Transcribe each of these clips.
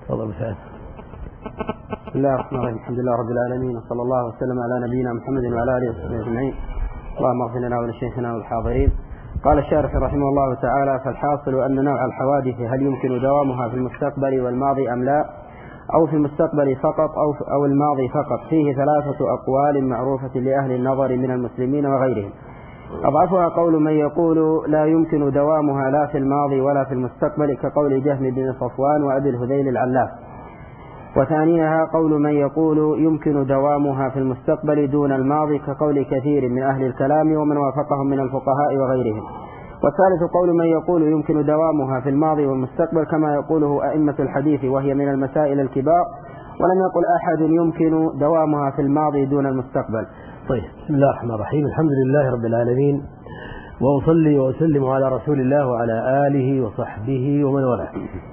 تفضل سعد. بسم الله الرحمن الرحيم. الحمد لله رب العالمين، وصلى الله وسلم على نبينا محمد وعلى اله وصحبه اجمعين. اللهم اغفر لنا ولشيخنا والحاضرين. قال الشارح رحمه الله تعالى: فالحاصل ان نوع الحوادث هل يمكن دوامها في المستقبل والماضي ام لا، او في المستقبل فقط او الماضي فقط، فيه ثلاثة اقوال معروفة لاهل النظر من المسلمين وغيرهم. أضعفها قول من يقول لا يمكن دوامها لا في الماضي ولا في المستقبل، كقول جهم بن صفوان وأبي الهذيل العلاف. وثانيها قول من يقول يمكن دوامها في المستقبل دون الماضي، كقول كثير من أهل الكلام ومن وافقهم من الفقهاء وغيرهم. والثالث قول من يقول يمكن دوامها في الماضي والمستقبل، كما يقوله أئمة الحديث، وهي من المسائل الكبار، ولم يقل أحد يمكن دوامها في الماضي دون المستقبل. طيب، بسم الله الرحمن الرحيم. الحمد لله رب العالمين، وأصلي وأسلم على رسول الله وعلى آله وصحبه ومن والاه.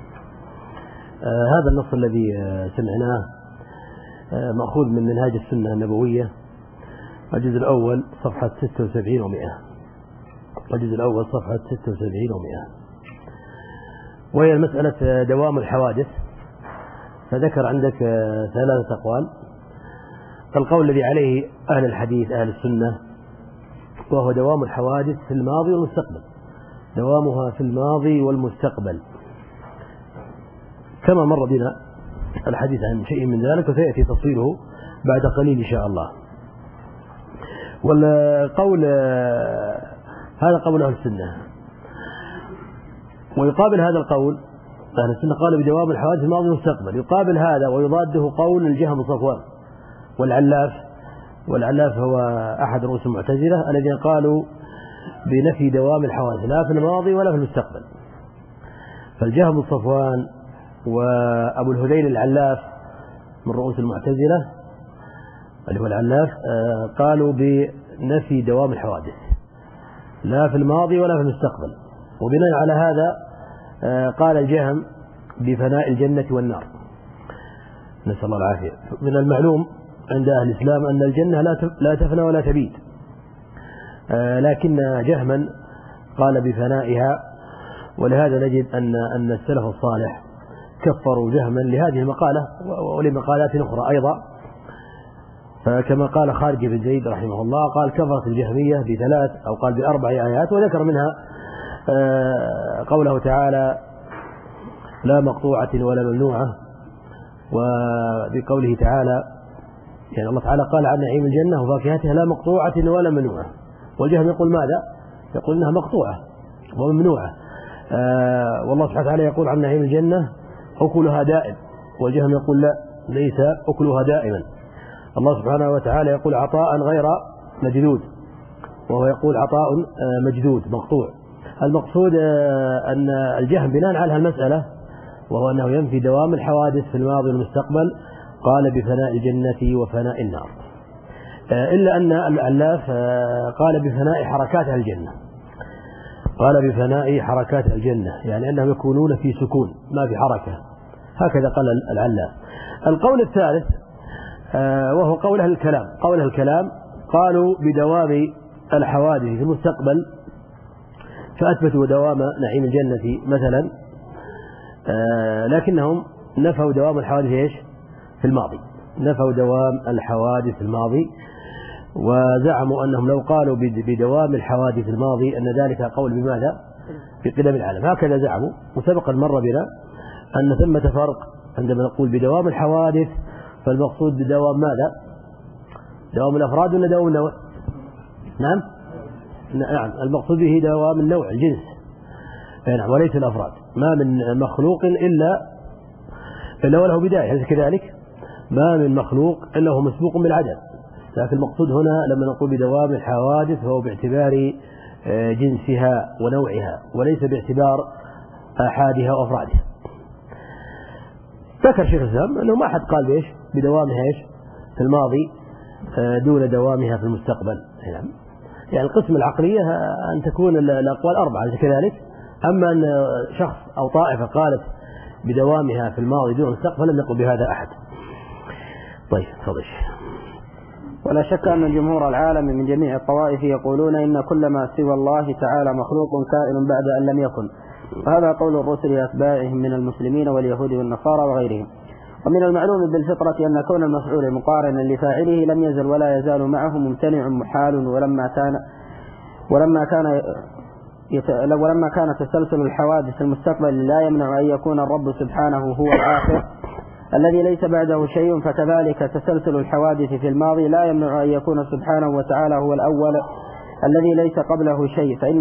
هذا النص الذي سمعناه مأخوذ من منهاج السنة النبوية، الجزء الأول صفحة 76 و100. الجزء الأول صفحة 76 و100، وهي المسألة دوام الحوادث. فذكر عندك ثلاثة أقوال. القول الذي عليه أهل الحديث أهل السنة وهو دوام الحوادث في الماضي والمستقبل، دوامها في الماضي والمستقبل، كما مر بنا الحديث عن شيء من ذلك، وسيأتي تفصيله بعد قليل إن شاء الله. والقول هذا قول أهل السنة، ويقابل هذا القول أهل السنة قالوا بدوام الحوادث في الماضي والمستقبل. يقابل هذا ويضاده قول الجهم بن صفوان والعلاف. والعلاف هو أحد رؤوس المعتزلة الذين قالوا بنفي دوام الحوادث لا في الماضي ولا في المستقبل. فالجهم بن صفوان وأبو الهذيل العلاف من رؤوس المعتزلة اللي هو العلاف قالوا بنفي دوام الحوادث لا في الماضي ولا في المستقبل. وبناء على هذا قال الجهم بفناء الجنة والنار، نسأل الله العافية. من المعلوم عند أهل الإسلام أن الجنة لا تفنى ولا تبيد، لكن جهما قال بفنائها. ولهذا نجد أن السلف الصالح كفروا جهما لهذه المقالة ولمقالات أخرى أيضا. فكما قال خارج بن زيد رحمه الله، قال كفرت الجهمية بثلاث أو قال بأربع آيات، وذكر منها قوله تعالى لا مقطوعة ولا ممنوعة، وبقوله تعالى يعني الله تعالى قال عن نعيم الجنة وفاكهتها لا مقطوعة ولا ممنوعة، والجهم يقول ماذا؟ يقول إنها مقطوعة وممنوعة. والله سبحانه وتعالى يقول عن نعيم الجنة أكلها دائم، والجهم يقول لا، ليس أكلها دائما. الله سبحانه وتعالى يقول عطاء غير مجدود، وهو يقول عطاء مجدود مقطوع. المقصود أن الجهم بناء على المسألة وهو أنه ينفي دوام الحوادث في الماضي والمستقبل، قال بفناء الجنة وفناء النار. إلا أن العلاف قال بفناء حركات الجنة، قال بفناء حركات الجنة، يعني أنهم يكونون في سكون ما في حركة، هكذا قال العلاف. القول الثالث وهو قول أهل الكلام. قول أهل الكلام قالوا بدوام الحوادث في المستقبل، فأثبتوا دوام نعيم الجنة مثلا، لكنهم نفوا دوام الحوادث في الماضي، نفوا دوام الحوادث في الماضي، وزعموا أنهم لو قالوا بدوام الحوادث في الماضي أن ذلك قول بماذا؟ بقدم العالم، هكذا زعموا. وسبق مر بنا أن ثمة فرق عندما نقول بدوام الحوادث، فالمقصود بدوام ماذا؟ دوام الأفراد ولا دوام النوع؟ نعم، المقصود به دوام النوع الجنس، نعم، وليس الأفراد. ما من مخلوق إلا وله بداية، أليس كذلك؟ ما من مخلوق إلا هو مسبوق بالعدم. لكن المقصود هنا لما نقول بدوام الحوادث فهو باعتبار جنسها ونوعها، وليس باعتبار آحادها وأفرادها. ذكر شيخ الإسلام أنه ما أحد قال بدوامها في الماضي دون دوامها في المستقبل. يعني القسم العقلية أن تكون الأقوال أربعة كذلك. أما أن شخص أو طائفة قالت بدوامها في الماضي دون المستقبل لم يقل بهذا أحد. طيب تفضل. ولا شك أن الجمهور العالم من جميع الطوائف يقولون إن كل ما سوى الله تعالى مخلوق كائن بعد أن لم يكن، وهذا قول الرسل لأتباعهم من المسلمين واليهود والنصارى وغيرهم. ومن المعلوم بالفطرة أن كون المفعول مقارنا لفاعله لم يزل ولا يزال معه ممتنع محال، ولما كان تسلسل الحوادث المستقبل لا يمنع أن يكون الرب سبحانه هو الآخر الذي ليس بعده شيء، فكذلك تسلسل الحوادث في الماضي لا يمنع أن يكون سبحانه وتعالى هو الأول الذي ليس قبله شيء، فإن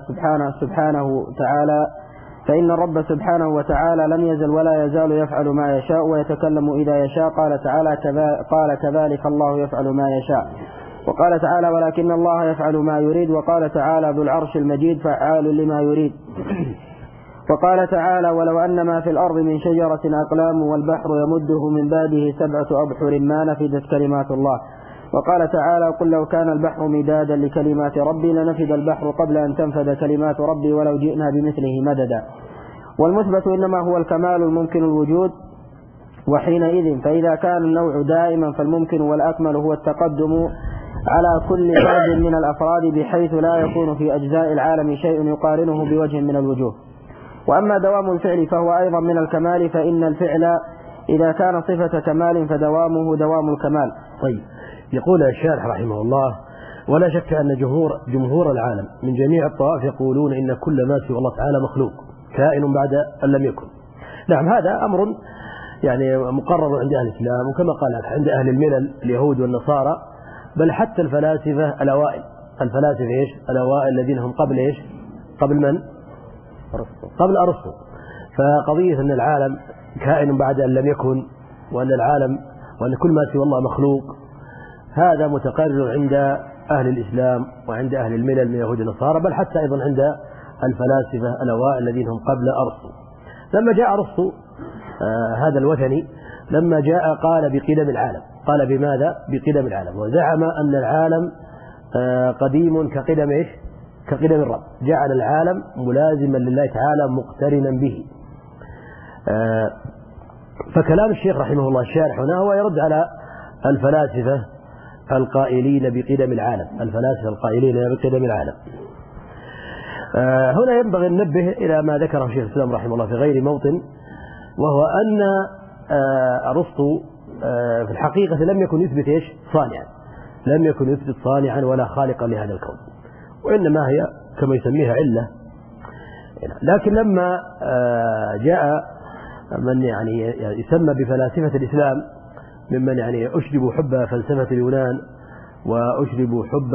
الرب سبحانه وتعالى لم يزل ولا يزال يفعل ما يشاء ويتكلم إذا يشاء. قال كذلك الله يفعل ما يشاء. وقال تعالى ولكن الله يفعل ما يريد. وقال تعالى ذو العرش المجيد فعال لما يريد. وقال تعالى ولو أن ما في الأرض من شجرة أقلام والبحر يمده من بعده 7 أبحر ما نفدت كلمات الله. وقال تعالى قل لو كان البحر مدادا لكلمات ربي لنفد البحر قبل أن تنفد كلمات ربي ولو جئنا بمثله مددا. والمثبت إنما هو الكمال الممكن الوجود، وحينئذ فإذا كان النوع دائما فالممكن والأكمل هو التقدم على كل فرد من الأفراد بحيث لا يكون في أجزاء العالم شيء يقارنه بوجه من الوجوه. وأما دوام الفعل فهو أيضا من الكمال، فإن الفعل إذا كان صفة كمال فدوامه دوام الكمال. طيب، يقول الشارح رحمه الله ولا شك أن جمهور العالم من جميع الطوائف يقولون إن كل ما سوى الله تعالى مخلوق كائن بعد أن لم يكن. نعم، هذا أمر يعني مقرر عند أهل الإسلام، وكما قال عند أهل الملل اليهود والنصارى، بل حتى الفلاسفة الأوائل. الأوائل الذين هم قبل إيش؟ قبل من؟ قبل أرسطو. فقضية أن العالم كائن بعد أن لم يكن، وأن كل ما سوى الله مخلوق، هذا متقرر عند أهل الإسلام وعند أهل الملل من اليهود والنصارى، بل حتى أيضا عند الفلاسفة الأوائل الذين هم قبل أرسطو. لما جاء أرسطو هذا الوثني، لما جاء قال بقدم العالم. قال بماذا؟ بقدم العالم، وزعم أن العالم قديم كقدم إيش؟ كقدم الرب، جعل العالم ملازما لله تعالى مقترنا به. فكلام الشيخ رحمه الله الشارح هنا هو يرد على الفلاسفة القائلين بقدم العالم. هنا ينبغي أن ننبه إلى ما ذكره الشيخ الإسلام رحمه الله في غير موطن، وهو أن أرسطو في الحقيقة لم يكن يثبت إيش؟ صانعا، لم يكن يثبت صانعا ولا خالقا لهذا الكون، وإنما هي كما يسميها علة. لكن لما جاء من يعني يسمى بفلاسفة الإسلام، ممن يعني أشربوا حب فلسفة اليونان وأشربوا حب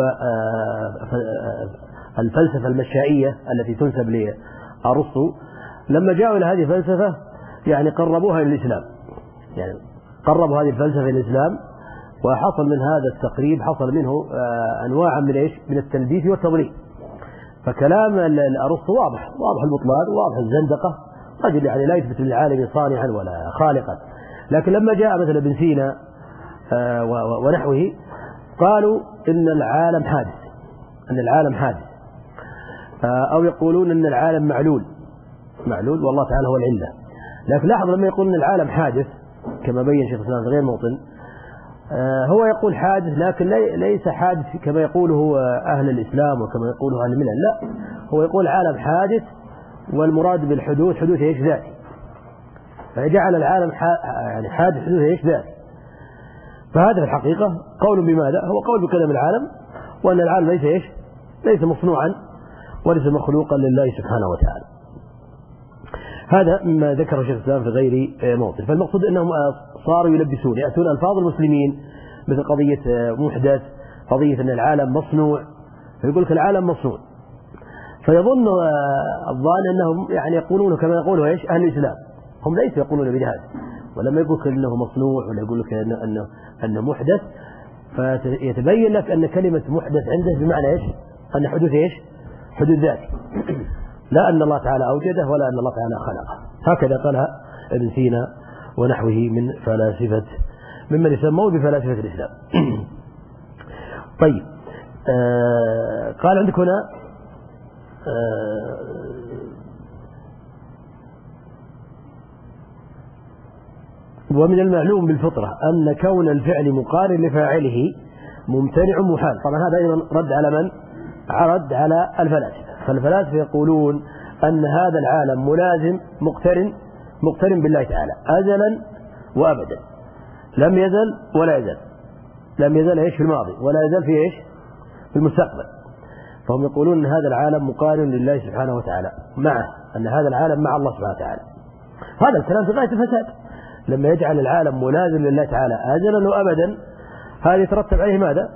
الفلسفة المشائية التي تنسب لأرسطو، لما جاءوا إلى هذه الفلسفة يعني قربوها إلى الإسلام، يعني قربوا هذه الفلسفة إلى الإسلام، وحصل من هذا التقريب حصل منه أنواع من إيش؟ من التلبيس والتضليل. فكلام أرسطو واضح البطلان، واضح الزندقة، رجل يعني لا يثبت للعالم صانعا ولا خالقا. لكن لما جاء مثلا ابن سينا ونحوه قالوا إن العالم حادث، أو يقولون إن العالم معلول والله تعالى هو العلة. لكن لاحظ لما يقول إن العالم حادث كما بين شيخ الإسلام في غير موطن، هو يقول حادث، لكن ليس حادث كما يقوله أهل الإسلام وكما يقوله أهل الملل، لا، هو يقول العالم حادث، والمراد بالحدوث حدوث إيش؟ ذاتي. فجعل العالم يعني حادث حدوث إيش؟ ذاتي. فهذا في الحقيقة قول بماذا؟ هو قول بقدم العالم، وأن العالم ليس إيش؟ ليس مصنوعا وليس مخلوقا لله سبحانه وتعالى. هذا ما ذكر شيخ الإسلام في غير موطن. فالمقصود أنهم صاروا يأتون ألفاظ المسلمين مثل قضية محدث، قضية أن العالم مصنوع، فيقول لك العالم مصنوع، فيظن الظان أنهم يعني يقولون كما يقولوا إيش؟ أهل الإسلام. هم ليسوا يقولون بهذا، ولما يقول لك أنه مصنوع ولا يقول لك أنه محدث، فيتبين لك أن كلمة محدث عنده بمعنى إيش؟ أن حدوث إيش؟ حدوث ذاتي، لا أن الله تعالى أوجده ولا أن الله تعالى خلقه. هكذا قالها ابن سينا ونحوه من فلاسفة ممن يسمون بفلاسفة الإسلام. طيب، قال عندك هنا ومن المعلوم بالفطرة أن كون الفعل مقارن لفاعله ممتنع محال. طبعا هذا أيضا رد على من؟ رد على الفلاسفة. فالفلاسفة يقولون أن هذا العالم ملازم مقترن بالله تعالى أزلا وأبدا، لم يزل ولا يزل، لم يزل إيش في الماضي ولا يزل في إيش في المستقبل. فهم يقولون أن هذا العالم مقارن لله سبحانه وتعالى معه، أن هذا العالم مع الله سبحانه وتعالى. هذا الكلام في غاية الفساد، لما يجعل العالم ملازم لله تعالى أزلا وأبدا، هذا يترتب عليه ماذا؟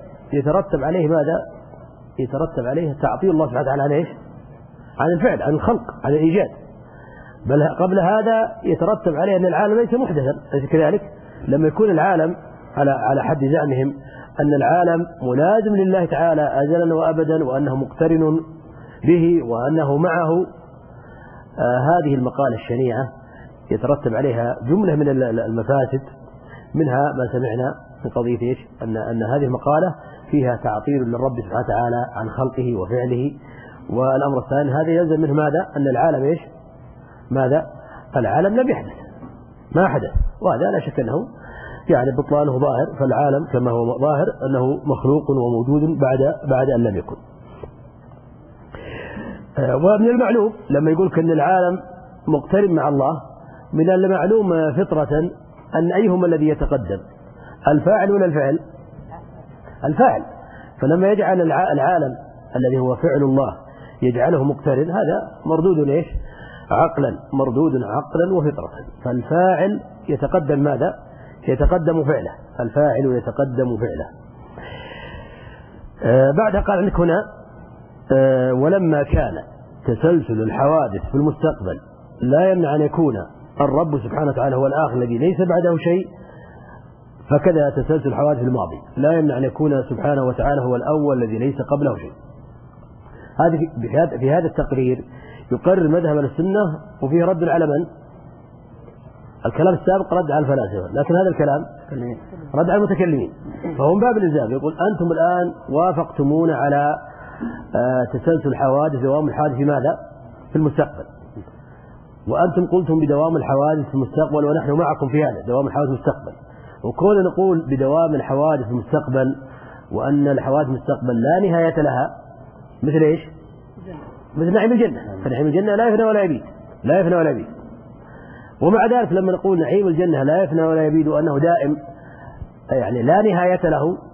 يترتب عليه تعطيل الله سبحانه وتعالى عن إيش؟ عن الفعل، عن الخلق، عن الإيجاد. بل قبل هذا يترتب عليه أن العالم ليس محدثا، أليس كذلك؟ لما يكون العالم على حد زعمهم أن العالم ملازم لله تعالى أزلا وأبدا، وأنه مقترن به، وأنه معه، هذه المقالة الشنيعة يترتب عليها جملة من المفاسد، منها ما سمعنا من قضية إيش؟ أن هذه المقالة فيها تعطيل للرب سبحانه وتعالى عن خلقه وفعله. والأمر الثاني هذا يلزم منه ماذا؟ أن العالم إيش؟ ماذا؟ العالم لم يحدث، ما حدث، وهذا لا شك أنه يعني بطلانه ظاهر. فالعالم كما هو ظاهر أنه مخلوق وموجود بعد أن لم يكن. ومن المعلوم لما يقول أن العالم مقترن مع الله، من المعلوم فطرة أن أيهما الذي يتقدم، الفاعل ولا الفعل؟ الفاعل. فلما يجعل العالم الذي هو فعل الله يجعله مقترن، هذا مردود إيش؟ عقلا، مردود عقلا وفطرة. فالفاعل يتقدم ماذا؟ يتقدم فعله، الفاعل يتقدم فعله. بعد قال عندك هنا ولما كان تسلسل الحوادث في المستقبل لا يمنع أن يكون الرب سبحانه وتعالى هو الآخر الذي ليس بعده شيء، فكذا تسلسل الحوادث في الماضي لا يمنع أن يكون سبحانه وتعالى هو الأول الذي ليس قبله شيء. في هذا التقرير يقرر مذهب السنة، وفيه رد على من؟ الكلام السابق رد على الفلاسفة، لكن هذا الكلام رد على المتكلمين. فهم باب الإلزام، يقول أنتم الآن وافقتمون على تسلسل الحوادث، دوام الحوادث في ماذا؟ في المستقبل، وأنتم قلتم بدوام الحوادث في المستقبل ونحن معكم في هذا دوام الحوادث في المستقبل. وكون نقول بدوام الحوادث في المستقبل وأن الحوادث في المستقبل لا نهاية لها، مثل إيش؟ مثل نعيم الجنة. فنعيم الجنة لا يفنى ولا يبيد، لا يفنى ولا يبيد. ومع ذلك لما نقول نعيم الجنة لا يفنى ولا يبيد وأنه دائم، يعني لا نهاية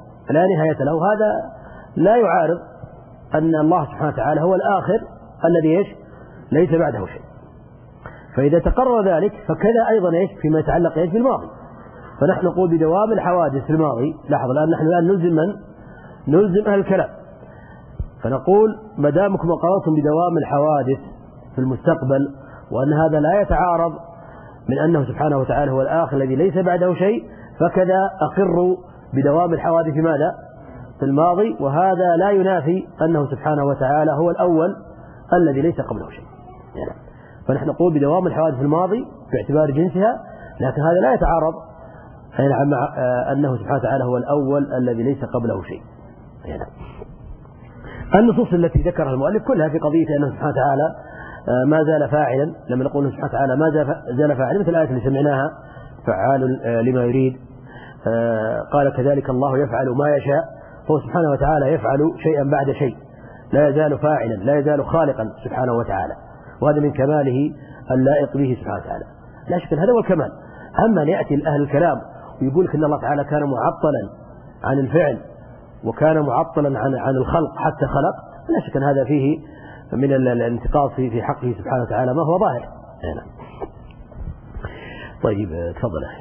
له، هذا لا يعارض أن الله سبحانه وتعالى هو الآخر الذي إيش؟ ليس بعده شيء. فإذا تقرر ذلك فكذا أيضا إيش؟ فيما يتعلق إيش؟ بالماضي. فنحن نقول بدوام الحوادث في الماضي. لاحظ الآن نحن نلزم من؟ نلزم أهل الكلام. فنقول ما دامكم قررتم بدوام الحوادث في المستقبل وأن هذا لا يتعارض من أنه سبحانه وتعالى هو الآخر الذي ليس بعده شيء، فكذا أقروا بدوام الحوادث في ماذا؟ في الماضي. وهذا لا ينافي أنه سبحانه وتعالى هو الأول الذي ليس قبله شيء. يعني فنحن نقول بدوام الحوادث في الماضي باعتبار جنسها، لكن هذا لا يتعارض مع أنه سبحانه وتعالى هو الأول الذي ليس قبله شيء. يعني النصوص التي ذكرها المؤلف كلها في قضية أنه سبحانه وتعالى ما زال فاعلا. لما نقول أنه سبحانه وتعالى ما زال فاعلا، مثل الآية اللي سمعناها فعال لما يريد، قال كذلك الله يفعل ما يشاء، هو سبحانه وتعالى يفعل شيئا بعد شيء، لا يزال فاعلا، لا يزال خالقا سبحانه وتعالى، وهذا من كماله اللائق به سبحانه وتعالى. لا شك هذا هو الكمال. أما أن يأتي أهل الكلام ويقول لك أن الله تعالى كان معطلا عن الفعل وكان معطلا عن الخلق حتى خلق، لا شك أن هذا فيه من الانتقاص في حقه سبحانه وتعالى ما هو ظاهر. طيب تفضل أخي.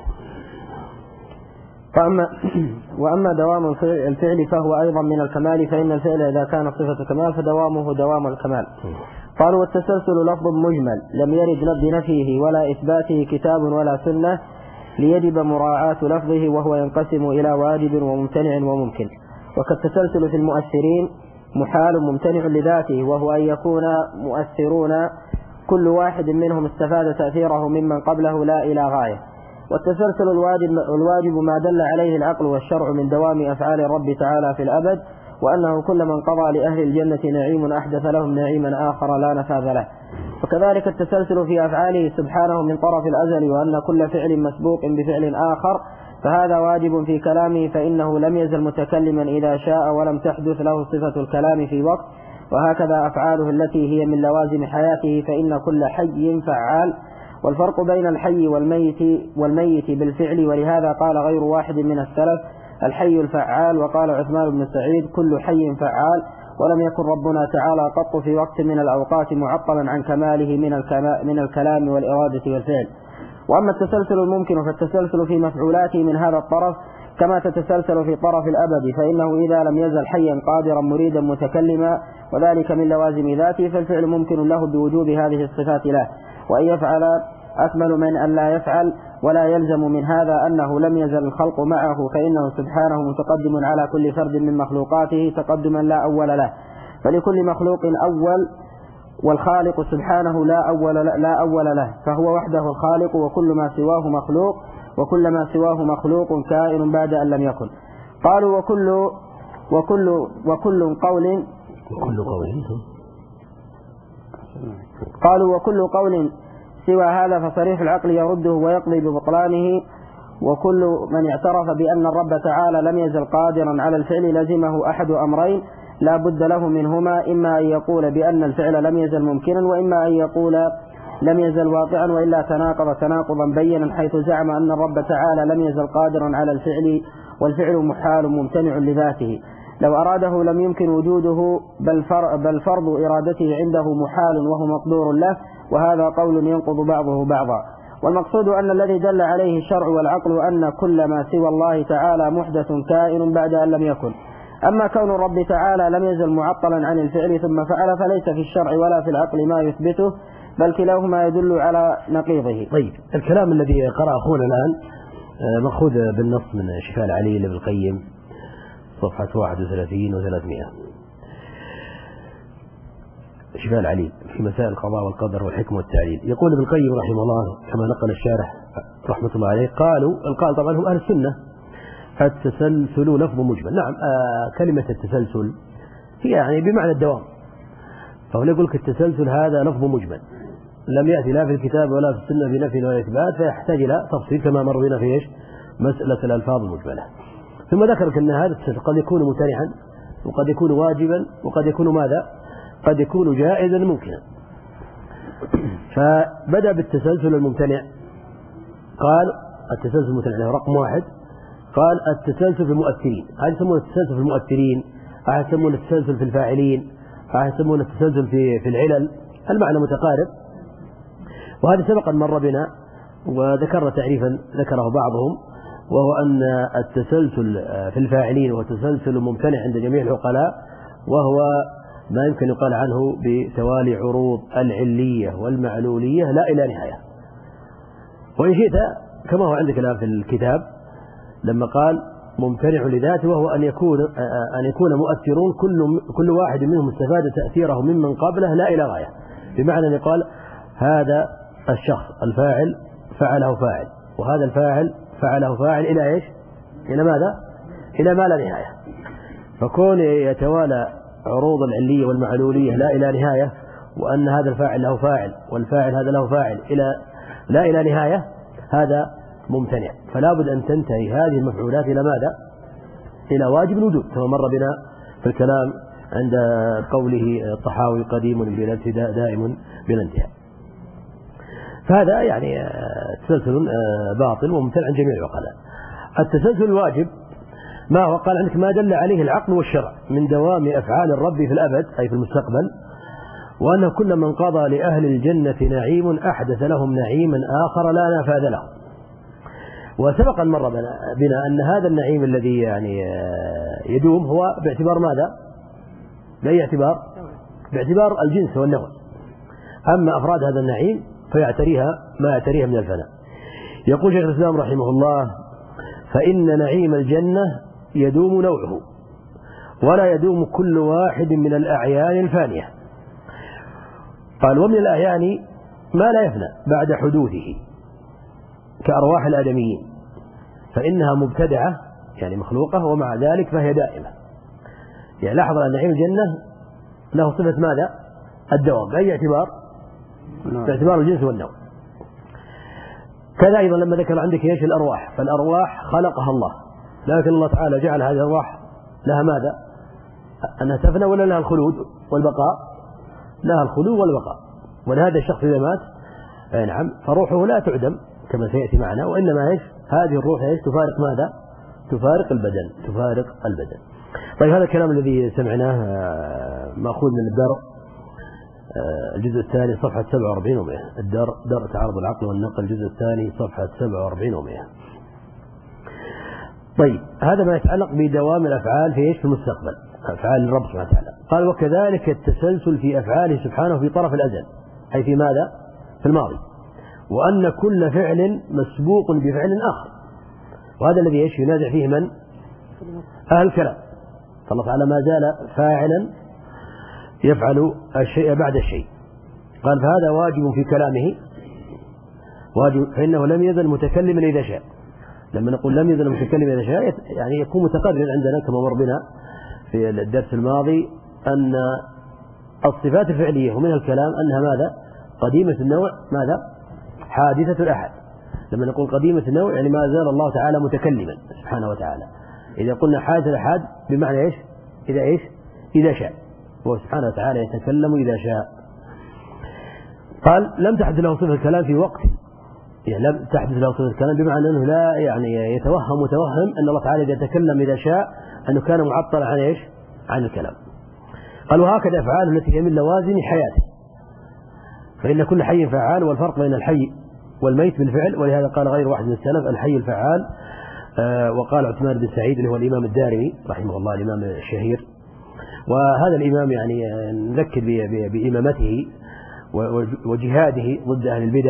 وأما دوام الفعل فهو أيضا من الكمال، فإن الفعل إذا كان صفة كمال فدوامه دوام الكمال. قالوا والتسلسل لفظ مجمل لم يرد بنفيه ولا إثباته كتاب ولا سنة، ليجب مراعاة لفظه، وهو ينقسم إلى واجب وممتنع وممكن. وكالتسلسل في المؤثرين محال ممتنع لذاته، وهو أن يكون مؤثرون كل واحد منهم استفاد تأثيره ممن قبله لا إلى غاية. والتسلسل الواجب ما دل عليه العقل والشرع من دوام أفعال الرب تعالى في الأبد، وأنه كل من قضى لأهل الجنة نعيم أحدث لهم نعيما آخر لا نفاذ له. وكذلك التسلسل في أفعاله سبحانه من طرف الأزل، وأن كل فعل مسبوق بفعل آخر، فهذا واجب في كلامه، فإنه لم يزل متكلما إذا شاء ولم تحدث له صفة الكلام في وقت، وهكذا أفعاله التي هي من لوازم حياته، فإن كل حي فعال. والفرق بين الحي والميت بالفعل، ولهذا قال غير واحد من السلف الحي الفعال، وقال عثمان بن سعيد كل حي فعال. ولم يكن ربنا تعالى قط في وقت من الأوقات معطلا عن كماله من الكلام والإرادة والفعل. وأما التسلسل الممكن فالتسلسل في مفعولاته من هذا الطرف كما تتسلسل في طرف الأبد، فإنه إذا لم يزل حيا قادرا مريدا متكلما وذلك من لوازم ذاته، فالفعل ممكن له بوجوب هذه الصفات له. وأن يفعل أكمل من أن لا يفعل، ولا يلزم من هذا أنه لم يزل الخلق معه، فإنه سبحانه متقدم على كل فرد من مخلوقاته تقدما لا أول له، فلكل مخلوق أول، والخالق سبحانه لا أول له، فهو وحده الخالق، وكل ما سواه مخلوق، وكل ما سواه مخلوق كائن بعد أن لم يكن. قالوا وكل قول سوى هذا فصريح العقل يرده ويقضي ببطلانه. وكل من اعترف بأن الرب تعالى لم يزل قادرا على الفعل لزمه أحد أمرين لا بد له منهما، إما أن يقول بأن الفعل لم يزل ممكنا، وإما أن يقول لم يزل واقعا، وإلا تناقض تناقضا بينا، حيث زعم أن الرب تعالى لم يزل قادرا على الفعل والفعل محال ممتنع لذاته، لو أراده لم يمكن وجوده، بل فرض إرادته عنده محال وهو مقدور له، وهذا قول ينقض بعضه بعضا. والمقصود أن الذي دل عليه الشرع والعقل أن كل ما سوى الله تعالى محدث كائن بعد أن لم يكن. أما كون الرب تعالى لم يزل معطلا عن الفعل ثم فعل فليس في الشرع ولا في العقل ما يثبته، بل كلاهما يدل على نقيضه. طيب، الكلام الذي قرأ أخونا الآن مأخوذ بالنص من شفاء العليل لابن القيم صفحة 31 و300. شفاء العليل في مسائل القضاء والقدر والحكم والتعليل. يقول ابن القيم رحمه الله كما نقل الشارح رحمة الله عليه، القائل طبعا هم أهل السنة التسلسل لفظ مجمل. نعم، كلمة التسلسل هي يعني بمعنى الدوام، فهو يقول لك التسلسل هذا لفظ مجمل لم يأتي لا في الكتاب ولا في السنة بنفي ولا إثبات، فيحتاج إلى تفصيل كما مر بنا في مسألة الألفاظ المجملة. ثم ذكر أن هذا التسلسل قد يكون ممتنعا، وقد يكون واجبا، وقد يكون ماذا؟ قد يكون جائزا ممكنا. فبدأ بالتسلسل الممتنع، قال التسلسل الممتنع له رقم 1، قال التسلسل في المؤثرين، هذا يسمونه التسلسل في المؤثرين، هذا يسمونه التسلسل في الفاعلين، هذا يسمونه التسلسل في العلل، المعنى متقارب. وهذا سبقا مر بنا وذكرنا تعريفا ذكره بعضهم، وهو أن التسلسل في الفاعلين هو تسلسل ممتنع عند جميع العقلاء، وهو ما يمكن يقال عنه بتوالي عروض العلية والمعلولية لا إلى نهاية. وإن شئت كما هو عندك الآن في الكتاب لما قال ممتنع لذاته، وهو أن يكون مؤثرون كل واحد منهم استفاد تأثيره ممن قبله لا إلى غاية، بمعنى أن يقال هذا الشخص الفاعل فعله فاعل، وهذا الفاعل فعله فاعل إلى إيش؟ إلى ماذا؟ إلى ما لا نهاية. فكون يتوالى عروض العلية والمعلولية لا إلى نهاية، وأن هذا الفاعل له فاعل والفاعل هذا له فاعل لا إلى نهاية، هذا ممتنع. فلا بد أن تنتهي هذه المفعولات إلى ماذا؟ إلى واجب الوجود، كما مر بنا في الكلام عند قوله الطحاوي قديم بلا ابتداء دائم بلا انتهاء. فهذا يعني تسلسل باطل وممتنع عن جميع العقلاء. التسلسل الواجب ما هو؟ قال عندك ما دل عليه العقل والشرع من دوام أفعال الرب في الأبد أي في المستقبل، وأنه كل من قضى لأهل الجنة نعيم أحدث لهم نعيما آخر لا نفاذ له. وسبقا مر بنا أن هذا النعيم الذي يعني يدوم هو باعتبار ماذا؟ بأي اعتبار؟ باعتبار الجنس والنوع. أما أفراد هذا النعيم فيعتريها ما يعتريها من الفناء. يقول شيخ الإسلام رحمه الله: فإن نعيم الجنة يدوم نوعه، ولا يدوم كل واحد من الأعيان الفانية. قال: ومن الأعيان ما لا يفنى بعد حدوثه كأرواح الآدميين، فإنها مبتدعة يعني مخلوقة، ومع ذلك فهي دائمة. يعني لاحظ أن نعيم الجنة له صفة ماذا؟ الدوام. بأي اعتبار؟ باعتبار الجنس والنوع. كذا أيضا لما ذكر عندك ايش؟ الأرواح، فالأرواح خلقها الله، لكن الله تعالى جعل هذه الأرواح لها ماذا؟ أنها تفنى ولا لها الخلود؟ والبقاء، لها الخلود والبقاء. ولهذا الشخص إذا مات نعم فروحه لا تعدم كما سيأتي معنا، وإنما إيش هذه الروح إيش تفارق ماذا؟ تفارق البدن. طيب هذا الكلام الذي سمعناه مأخوذ من الدار الجزء الثاني صفحة 47 و100. الدار دار تعارض العقل والنقل الجزء الثاني صفحة 47 و100. طيب هذا ما يتعلق بدوام الأفعال في إيش؟ في المستقبل، أفعال الرب سبحانه وتعالى. قال وكذلك التسلسل في أفعاله سبحانه في طرف الأزل، أي في ماذا؟ في الماضي، وأن كل فعل مسبوق بفعل آخر. وهذا الذي إيش؟ ينازع فيه من؟ أهل الكلام. فالله تعالى ما زال فاعلا يفعل الشيء بعد الشيء. قال فهذا واجب في كلامه، واجب، فإنه لم يزل متكلما إذا شاء. لما نقول لم يزل متكلما إذا شاء يعني يكون متقرر عندنا كما مر بنا في الدرس الماضي أن الصفات الفعلية ومنها الكلام أنها ماذا؟ قديمة النوع، ماذا؟ حادثة الأحد. لما نقول قديمة النوع يعني ما زال الله تعالى متكلما سبحانه وتعالى. إذا قلنا حادثة الأحد بمعنى إيش؟ إذا شاء، هو سبحانه وتعالى يتكلم إذا شاء. قال لم تحدث له صفة الكلام في وقت، يعني لم تحدث له صفة الكلام بمعنى أنه لا يعني يتوهم أن الله تعالى إذا تكلم إذا شاء أنه كان معطلا عن إيش؟ عن الكلام. قال وهكذا أفعاله التي هي من لوازم حياته، فإن كل حي فعال، والفرق بين الحي والميت بالفعل. ولهذا قال غير واحد من السلف الحي الفعال. وقال عثمان بن سعيد اللي هو الإمام الدارمي رحمه الله الإمام الشهير، وهذا الإمام يعني نذكر بإمامته وجهاده ضد أهل البدع،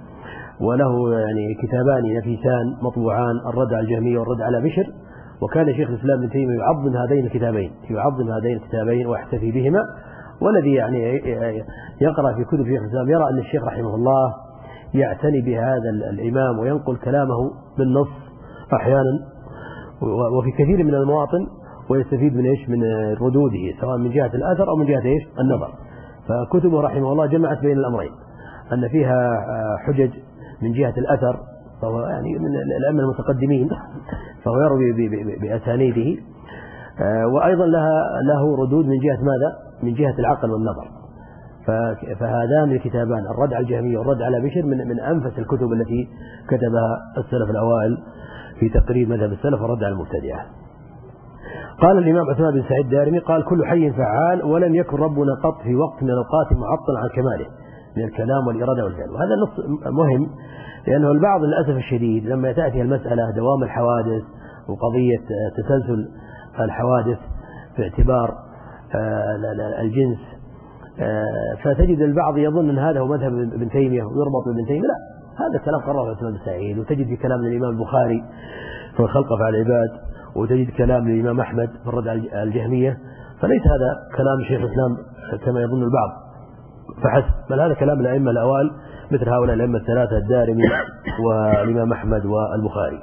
وله يعني كتابان نفيسان مطبوعان، الرد على الجهمية والرد على بشر. وكان شيخ الإسلام ابن تيمية يعظم هذين الكتابين ويحتفي بهما. والذي يعني يقرأ في كتب شيخ الإسلام يرى أن الشيخ رحمه الله يعتني بهذا الإمام وينقل كلامه بالنص أحيانا وفي كثير من المواطن، ويستفيد من إيش؟ من ردوده سواء من جهة الأثر أو من جهة إيش؟ النظر. فكتبه رحمه الله جمعت بين الأمرين، أن فيها حجج من جهة الأثر، فهو يعني من الأئمة المتقدمين فهو يروي بأسانيده، وأيضا له ردود من جهة ماذا؟ من جهة العقل والنظر. فهذان الكتابان الرد على الجهمية والرد على بشر من أنفس الكتب التي كتبها السلف الأوائل في تقريب مذهب السلف والرد على المبتدعة. قال الإمام عثمان بن سعيد الدارمي قال كل حي فعال، ولم يكن ربنا قط في وقت من الأوقات معطل عن كماله من الكلام والإرادة والفعل. وهذا النص مهم، لأنه البعض للأسف الشديد لما تأتي المسألة دوام الحوادث وقضية تسلسل الحوادث في اعتبار الجنس، فتجد البعض يظن أن هذا هو مذهب ابن تيمية ويربط بابن تيمية. لا، هذا كلام قرره عثمان بن سعيد، وتجد في كلام الإمام البخاري في الخلق على العباد، وتجد كلام الإمام أحمد في الرد على الجهمية. فليس هذا كلام شيخ الإسلام كما يظن البعض فحسب، بل هذا كلام الأئمة الأوائل مثل هؤلاء الأئمة الثلاثة الدارمي والإمام أحمد والبخاري.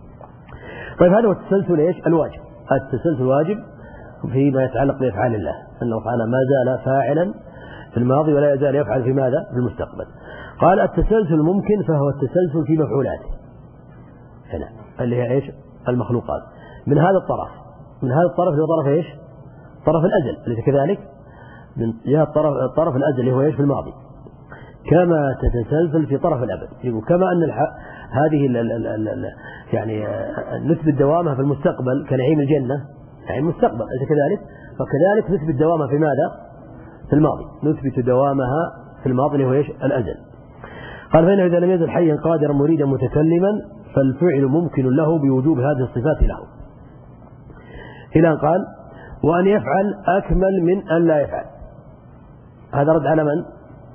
طيب هذا هو التسلسل إيش؟ الواجب. التسلسل واجب فيما يتعلق بأفعال الله، أنه تعالى ما زال فاعلا في الماضي ولا يزال يفعل في ماذا؟ في المستقبل. قال التسلسل ممكن، فهو التسلسل في مفعولاته هنا اللي هي إيش؟ المخلوقات من هذا الطرف اللي هو طرف إيش؟ طرف الأزل، أليس كذلك؟ من جهة الطرف الأزل اللي هو إيش؟ في الماضي، كما تتسلسل في طرف الأبد. كما أن هذه يعني نثبت دوامها في المستقبل كنعيم الجنة، نعيم المستقبل، أليس كذلك؟ فكذلك نثبت دوامها في ماذا؟ في الماضي، نثبت دوامها في الماضي اللي هو إيش؟ الأزل. قال فإنه إذا لم يزل حيا قادرا مريدا متكلما فالفعل ممكن له بوجوب هذه الصفات له، إلى أن قال وأن يفعل أكمل من أن لا يفعل. هذا رد على من؟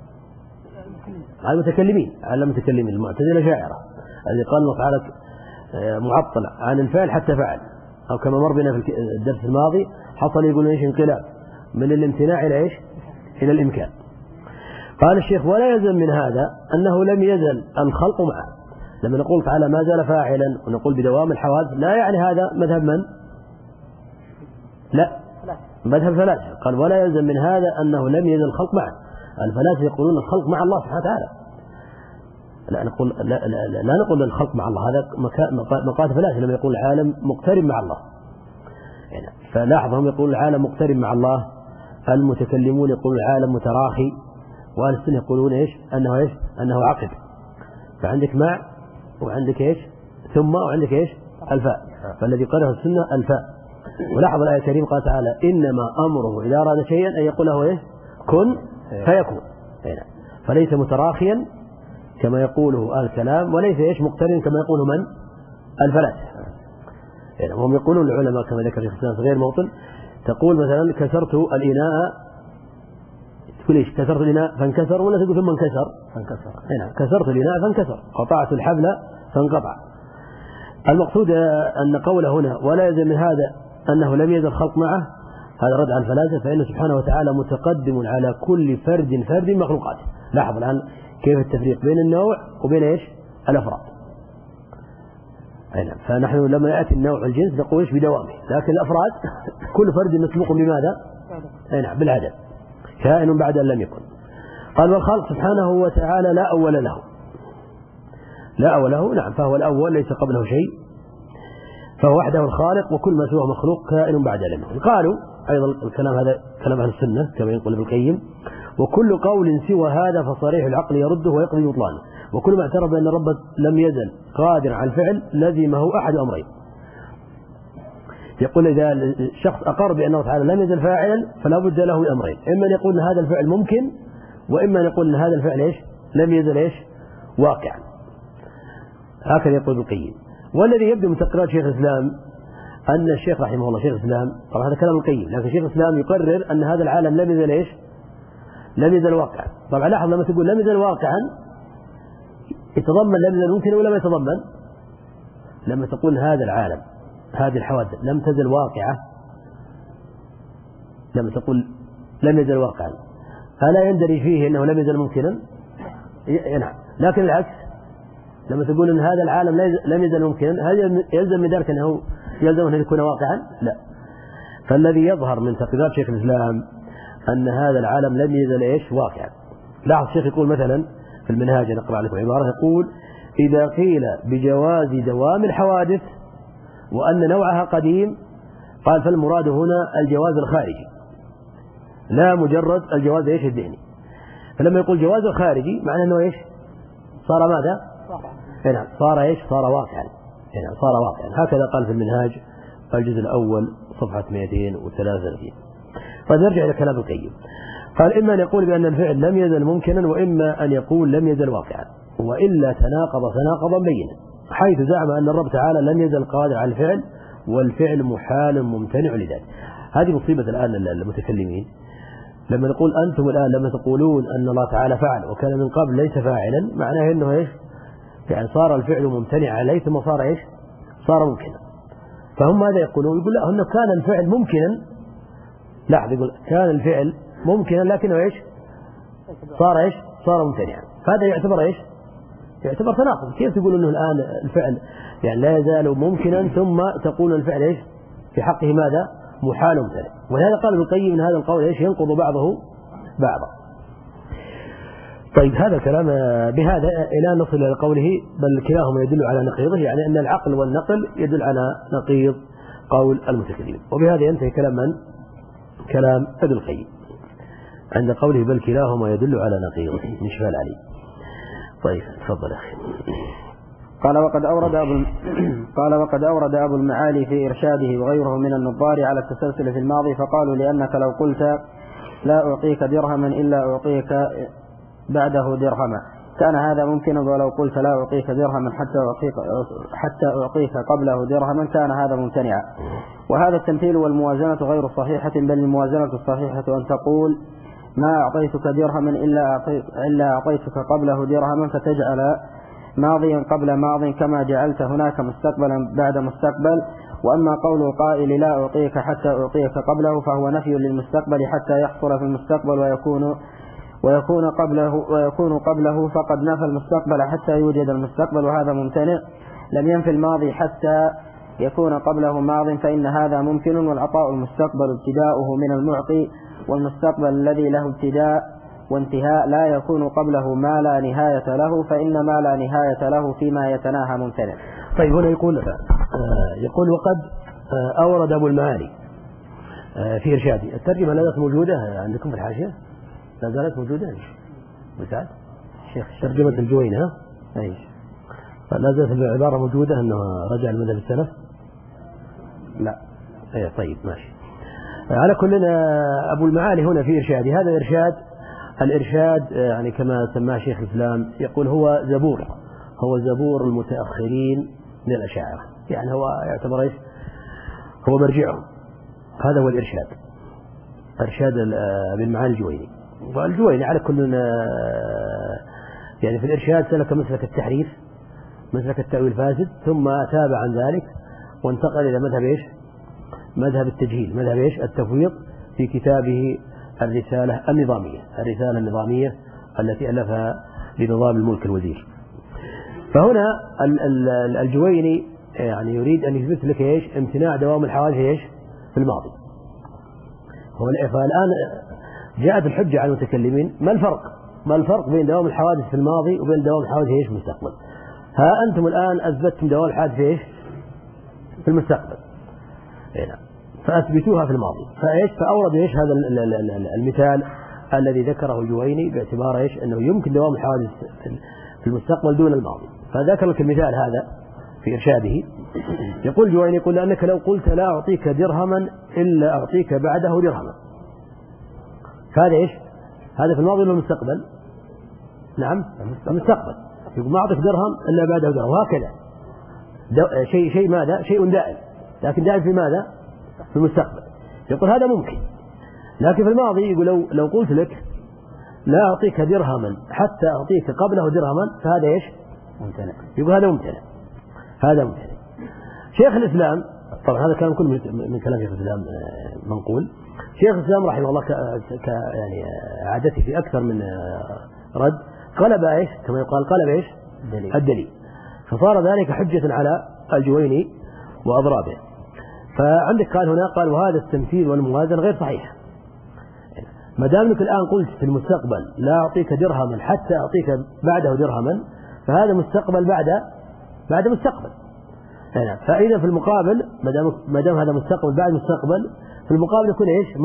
على المتكلمين، المعتزلة شاعرة الذي قال الله تعالى معطل عن الفعل حتى فعل، أو كما مر بنا في الدرس الماضي حصل يقول إيش؟ انقلاب من الامتناع إلى إيش؟ إلى الإمكان. قال الشيخ ولا يلزم من هذا أنه لم يزل الخلق معه. لما نقول تعالى ما زال فاعلا ونقول بدوام الحوادث لا يعني هذا مذهب من؟ لا، مذهب فلاسفة. قال ولا يلزم من هذا أنه لم يزل الخلق معه. الفلاسفة يقولون الخلق مع الله سبحانه وتعالى، لا نقول الخلق مع الله، هذا مقالة فلاسفة لما يقول العالم مقترب مع الله. فلاحظ هم يقول العالم مقترب مع الله المتكلمون يقولون العالم متراخي، وأهل السنة يقولون أنه عقد. فعندك مع وعندك ثم وعندك الفاء، فالذي قاله السنة الفاء. ولاحظ الآية الكريمة قال تعالى إنما أمره إذا أراد شيئا أن يقول له كن فيكون. فليس متراخيا كما يقوله أهل الكلام، وليس مقترن كما يقوله من الفلاسفة. هم يقولون العلماء كما ذكر شيخ الإسلام في غير موطن، تقول مثلا كسرت الإناء، تقول كسرت الإناء فانكسر، ولا تقول ثم انكسر؟ كسرت الإناء فانكسر، قطعت الحبل فانقطع. المقصود أن قوله هنا ولا يلزم من هذا أنه لم يزل الخلق معه، هذا رد على الفلاسفة، فإنه سبحانه وتعالى متقدم على كل فرد مخلوقاته. لاحظ الآن كيف التفريق بين النوع وبين الأفراد. فنحن لما يأتي النوع الجنس نقول بدوامه، لكن الأفراد كل فرد مسبوق بماذا؟ بالعدد، كائن بعد أن لم يكن. قال والخلق سبحانه وتعالى لا أول له، لا أول له، نعم، فهو الأول ليس قبله شيء، فهو وحده الخالق، وكل ما سواه مخلوق كائن بعد أن لم يكن. قالوا أيضا الكلام هذا كلام أهل السنة كما يقول ابن القيم، وكل قول سوى هذا فصريح العقل يرده ويقضي بطلانه، وكل ما اعترض أن الرب لم يزل قادر على الفعل لزمه أحد أمرين. يقول إذا الشخص أقر بأنه تعالى لم يزل فاعلا فلا بد له من أمرين، إما أن يقول أن هذا الفعل ممكن، وإما أن يقول أن هذا الفعل لم يزل واقعا. هكذا يقول ابن القيم. والذي يبدو من تقرير شيخ الإسلام أن الشيخ رحمه الله، شيخ الإسلام، طبعا هذا كلام القيم، لكن شيخ الإسلام يقرر أن هذا العالم لم يزل لم يزل واقعا. طبعا لاحظ لما تقول لم يزل واقعا يتضمن لم يزل ممكن ولا ما يتضمن؟ لما تقول هذا العالم هذه الحوادث لم تزل واقعة، لما تقول لم يزل واقعا ألا يندرج فيه أنه لم يزل ممكنا؟ نعم. لكن العكس، لما تقول أن هذا العالم لم يزل ممكنا، هل يلزم من ذلك أنه يلزم أن يكون واقعا؟ لا. فالذي يظهر من تقريرات شيخ الإسلام أن هذا العالم لم يزل واقعا. لاحظ الشيخ يقول مثلا في المنهاج، نقرأ لكم عبارة يقول إذا قيل بجواز دوام الحوادث وأن نوعها قديم، قال فالمراد هنا الجواز الخارجي لا مجرد الجواز الذهني. فلما يقول جواز الخارجي معناه أنه صار ماذا؟ صار واقعا. صار واقعا. هكذا قال في المنهاج الجزء الأول صفحة 233. فنرجع إلى كلام القيم. قال إما أن يقول بأن الفعل لم يزل ممكنا، وإما أن يقول لم يزل واقعا، وإلا تناقض تناقضا بينا، حيث زعم أن الرب تعالى لم يزل قادر على الفعل والفعل محال ممتنع لذلك. هذه مصيبة الآن المتكلمين، لما نقول أنتم الآن لما تقولون أن الله تعالى فعل وكان من قبل ليس فاعلا، معناه أنه صار الفعل ممتنع عليه ثم صار صار ممكنا. فهم ماذا يقولون؟ يقول لا، هن كان الفعل ممكنا، لاحظ، يقول كان الفعل ممكنا لكنه صار ممتنعا. فهذا يعتبر يعتبر تناقض. كيف تقول انه الان الفعل لا يزال ممكنا ثم تقول الفعل في حقه ماذا؟ محال ممتنع. ولهذا قال ابن القيم ان هذا القول ينقض بعضه بعضا. طيب هذا الكلام بهذا الى ان نصل الى قوله بل كلاهما يدل على نقيضه، يعني ان العقل والنقل يدل على نقيض قول المتكلمين. وبهذا ينتهي كلام ابن القيم عند قوله بل كلاهما يدل على نقيضه من شفال علي. طيب تفضل أخي. قال وقد أورد أبو المعالي في إرشاده وغيره من النظار على التسلسل في الماضي، فقالوا لأنك لو قلت لا أعطيك درهما إلا أعطيك بعده درهما كان هذا ممكنا، ولو قلت لا أعطيك درهما حتى أعطيك قبله درهما كان هذا ممتنعا. وهذا التمثيل والموازنة غير صحيحة، بل الموازنة الصحيحة أن تقول ما أعطيتك درهما إلا أعطيتك قبله درهما، فتجعل ماضيا قبل ماض كما جعلت هناك مستقبلا بعد مستقبل. وأما قول القائل لا أعطيك حتى أعطيك قبله فهو نفي للمستقبل حتى يحصل في المستقبل ويكون قبله، فقد نفى المستقبل حتى يوجد المستقبل، وهذا ممتنع. لم ينفي الماضي حتى يكون قبله ماض، فإن هذا ممكن. والعطاء المستقبل ابتداؤه من المعطي، والمستقبل الذي له ابتداء وانتهاء لا يكون قبله ما لا نهاية له، فإن ما لا نهاية له فيما يتناهى ممتنع. طيب هنا يقول وقد أورد أبو المعالي في إرشادي. الترجمة لا زالت موجودة عندكم في الحاشية؟ لا زالت موجودة مساعد شيخ ترجمة الجويني ها؟ أي لا زالت العبارة موجودة أنه رجع المذهب السلف؟ لا. أي طيب ماشي. على كل أبو المعالي هنا في إرشادي. هذا الإرشاد يعني كما سماه شيخ الإسلام يقول هو زبور المتأخرين من الأشاعرة، يعني هو يعتبر إيش؟ هو مرجعهم. هذا هو الإرشاد، إرشاد أبي المعالي الجويني. والجويني على كل يعني في الإرشاد سلك مسلك التحريف، مسلك التأويل الفاسد، ثم تابع عن ذلك وانتقل إلى مذهب إيش؟ مذهب التجهيل، مذهب إيش؟ التفويض، في كتابه الرسالة النظامية التي ألفها لنظام الملك الوزير. فهنا الجويني يعني يريد أن يثبت لك إيش؟ امتناع دوام الحوادث إيش؟ في الماضي. فالآن جاءت الحجة على المتكلمين، ما الفرق بين دوام الحوادث في الماضي وبين دوام الحوادث إيش؟ في المستقبل. ها أنتم الآن أثبتم دوام الحوادث إيش؟ في المستقبل، فأثبتوها في الماضي. فأورد إيش؟ هذا المثال الذي ذكره الجويني باعتبار إيش؟ أنه يمكن دوام الحوادث في المستقبل دون الماضي. فذكر لك المثال هذا في إرشاده. يقول الجويني يقول لأنك لو قلت لا أعطيك درهما إلا أعطيك بعده درهما، هذا إيش؟ هذا في الماضي ولا المستقبل؟ نعم المستقبل. يقول ما أعطيك درهم إلا بعده درهم، وهكذا شيء ماذا؟ شيء دائم، لكن دائم في ماذا؟ في المستقبل. يقول هذا ممكن، لكن في الماضي يقول لو قلت لك لا أعطيك درهما حتى أعطيك قبله درهما، فهذا إيش؟ ممتنع. يقول هذا ممتنع. شيخ الإسلام، طبعا هذا كلام كله من كلام شيخ الإسلام منقول. شيخ الإسلام رحمه الله يعني عادته في أكثر من رد قلب إيش؟ كما يقال قلب إيش؟ الدليل. فصار ذلك حجة على الجويني وأضرابه. فعندك قال هنا، قال وهذا التمثيل والموازنة غير صحيح. ما دام انك الآن قلت في المستقبل لا أعطيك درهما حتى أعطيك بعده درهما، فهذا مستقبل بعد مستقبل. فإذا في المقابل ما دام هذا مستقبل بعد مستقبل، في المقابل يكون إيش؟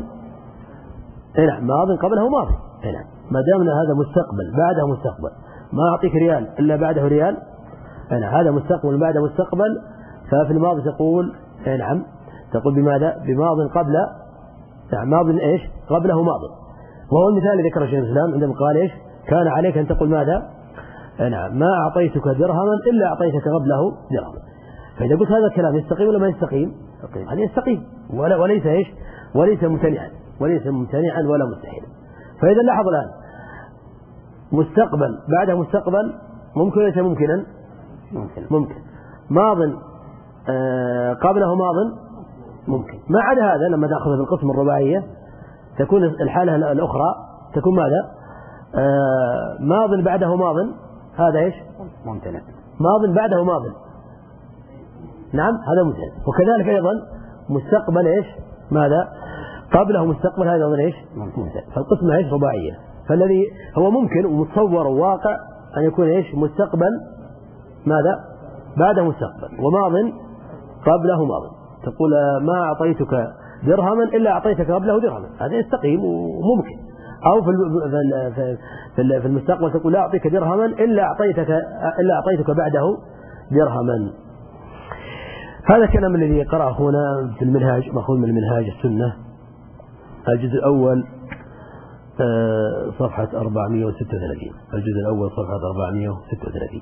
ماض قبله ماضي. ما دام هذا مستقبل بعده مستقبل، ما أعطيك ريال إلا بعده ريال، هذا مستقبل بعد مستقبل. ففي الماضي تقول تقول بماذا؟ بماض قبل ماض إيش؟ قبله ماض. وهو المثال الذي ذكره شيخ الإسلام عندما قال إيش؟ كان عليك أن تقول ماذا؟ ما أعطيتك درهما إلا أعطيتك قبله درهما. فإذا قلت هذا الكلام يستقيم ولا ما يستقيم؟ هذا يستقيم وليس إيش؟ وليس ممتنعا ولا مستحيلا. فإذا لاحظ الآن مستقبل بعده مستقبل ممكن ليس ممكنا؟ ممكن. ماض قبله ماض ممكن. ما عدا هذا لما تأخذ في القسم الرباعية تكون الحالة الأخرى تكون ماذا؟ ماض بعده ماض، هذا إيش؟ ممتنع. ماض بعده ماض، نعم هذا ممتنع. وكذلك أيضا مستقبل إيش؟ ماذا؟ قبله مستقبل، هذا أيضا إيش؟ ممتنع. فالقسم إيش؟ رباعية. فالذي هو ممكن ومتصور وواقع أن يكون إيش؟ مستقبل ماذا؟ بعده مستقبل، وماض قبله ماض. تقول ما أعطيتك درهما إلا أعطيتك قبله درهما، هذا يستقيم وممكن. أو في المستقبل تقول لا أعطيك درهما إلا أعطيتك بعده درهما. هذا الكلام الذي قرأه هنا في المنهاج مأخوذ من منهاج السنة الجزء الأول صفحة 436. الجزء الأول صفحة 436.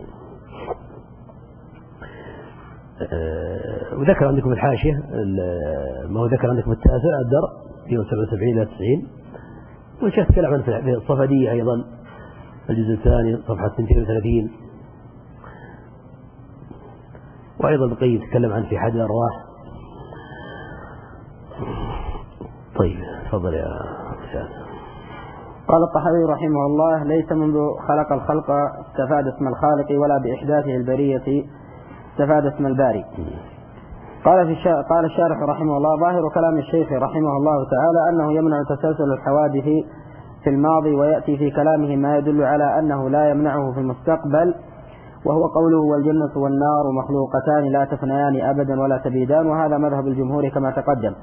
وذكر عندكم الحاشية ما هو ذكر عندكم التاسع الدر 77 إلى 90. والشيخ تكلم عن في الصفدية أيضا الجزء الثاني صفحة 32. وأيضا القيم تكلم عن في حد الأرواح. طيب تفضل يا أستاذ. قال الطحاوي رحمه الله: ليس منذ خلق الخلق استفاد اسم الخالق، ولا بإحداثه البرية استفاد اسم الباري. قال الشارح رحمه الله: ظاهر كلام الشيخ رحمه الله تعالى أنه يمنع تسلسل الحوادث في الماضي، ويأتي في كلامه ما يدل على أنه لا يمنعه في المستقبل، وهو قوله: والجنة والنار مخلوقتان لا تفنيان أبدا ولا تبيدان، وهذا مذهب الجمهور كما تقدم.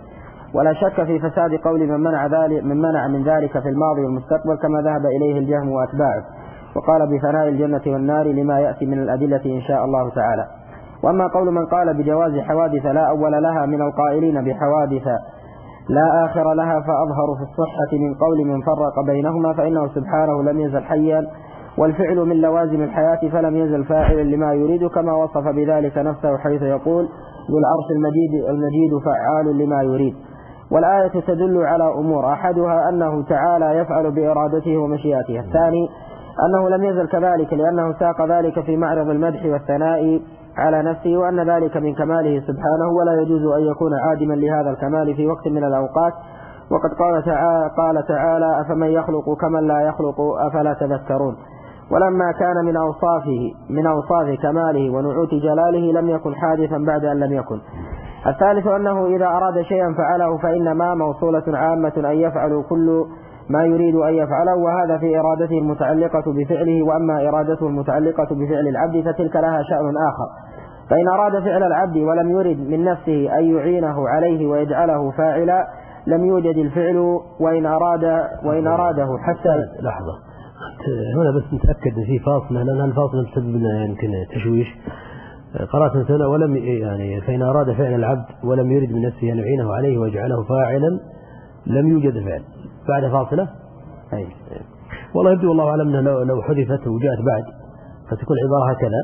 ولا شك في فساد قول من منع من ذلك في الماضي والمستقبل كما ذهب إليه الجهم وأتباعه، وقال بفناء الجنة والنار لما يأتي من الأدلة إن شاء الله تعالى. وأما قول من قال بجواز حوادث لا أول لها من القائلين بحوادث لا آخر لها فأظهر في الصحة من قول من فرق بينهما، فإنه سبحانه لم يزل حيا والفعل من لوازم الحياة فلم يزل فاعلا لما يريد، كما وصف بذلك نفسه حيث يقول ذو العرش المجيد فعال لما يريد. والآية تدل على أمور، أحدها أنه تعالى يفعل بإرادته ومشيئته، الثاني أنه لم يزل كذلك لأنه ساق ذلك في معرض المدح والثناء على نفسه، وأن ذلك من كماله سبحانه ولا يجوز أن يكون عادما لهذا الكمال في وقت من الأوقات. وقد قال تعالى أفمن يخلق كمن لا يخلق أفلا تذكرون. ولما كان من أوصاف كماله ونعوت جلاله لم يكن حادثا بعد أن لم يكن. الثالث أنه إذا أراد شيئا فعله فإنما موصولة عامة أن يفعل كل ما يريد أن يفعله، وهذا في إرادته المتعلقة بفعله. وأما إرادته المتعلقة بفعل العبد فتلك لها شأن آخر، فإن أراد فعل العبد ولم يرد من نفسه أن يعينه عليه ويجعله فاعلا لم يوجد الفعل، وإن أراده حتى. لحظة هنا بس نتأكد أن في فاصلة، لأن الفاصلة تسبب لنا يمكن تشويش. قرأت مثلا ولم يعني فإن أراد فعل العبد ولم يرد من نفسه أن يعينه عليه ويجعله فاعلا لم يوجد فعل بعد فاصلة. أي والله يبدو والله أعلم أنه لو حذفت وجاءت بعد فتكون عبارة هكذا: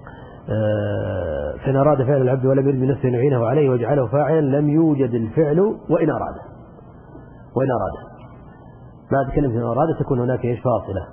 فإن أراد فعل العبد ولم يرد من نفسه أن يعينه عليه ويجعله فاعلا لم يوجد الفعل وإن أراد بعد كلمة أراد تكون هناك فاصلة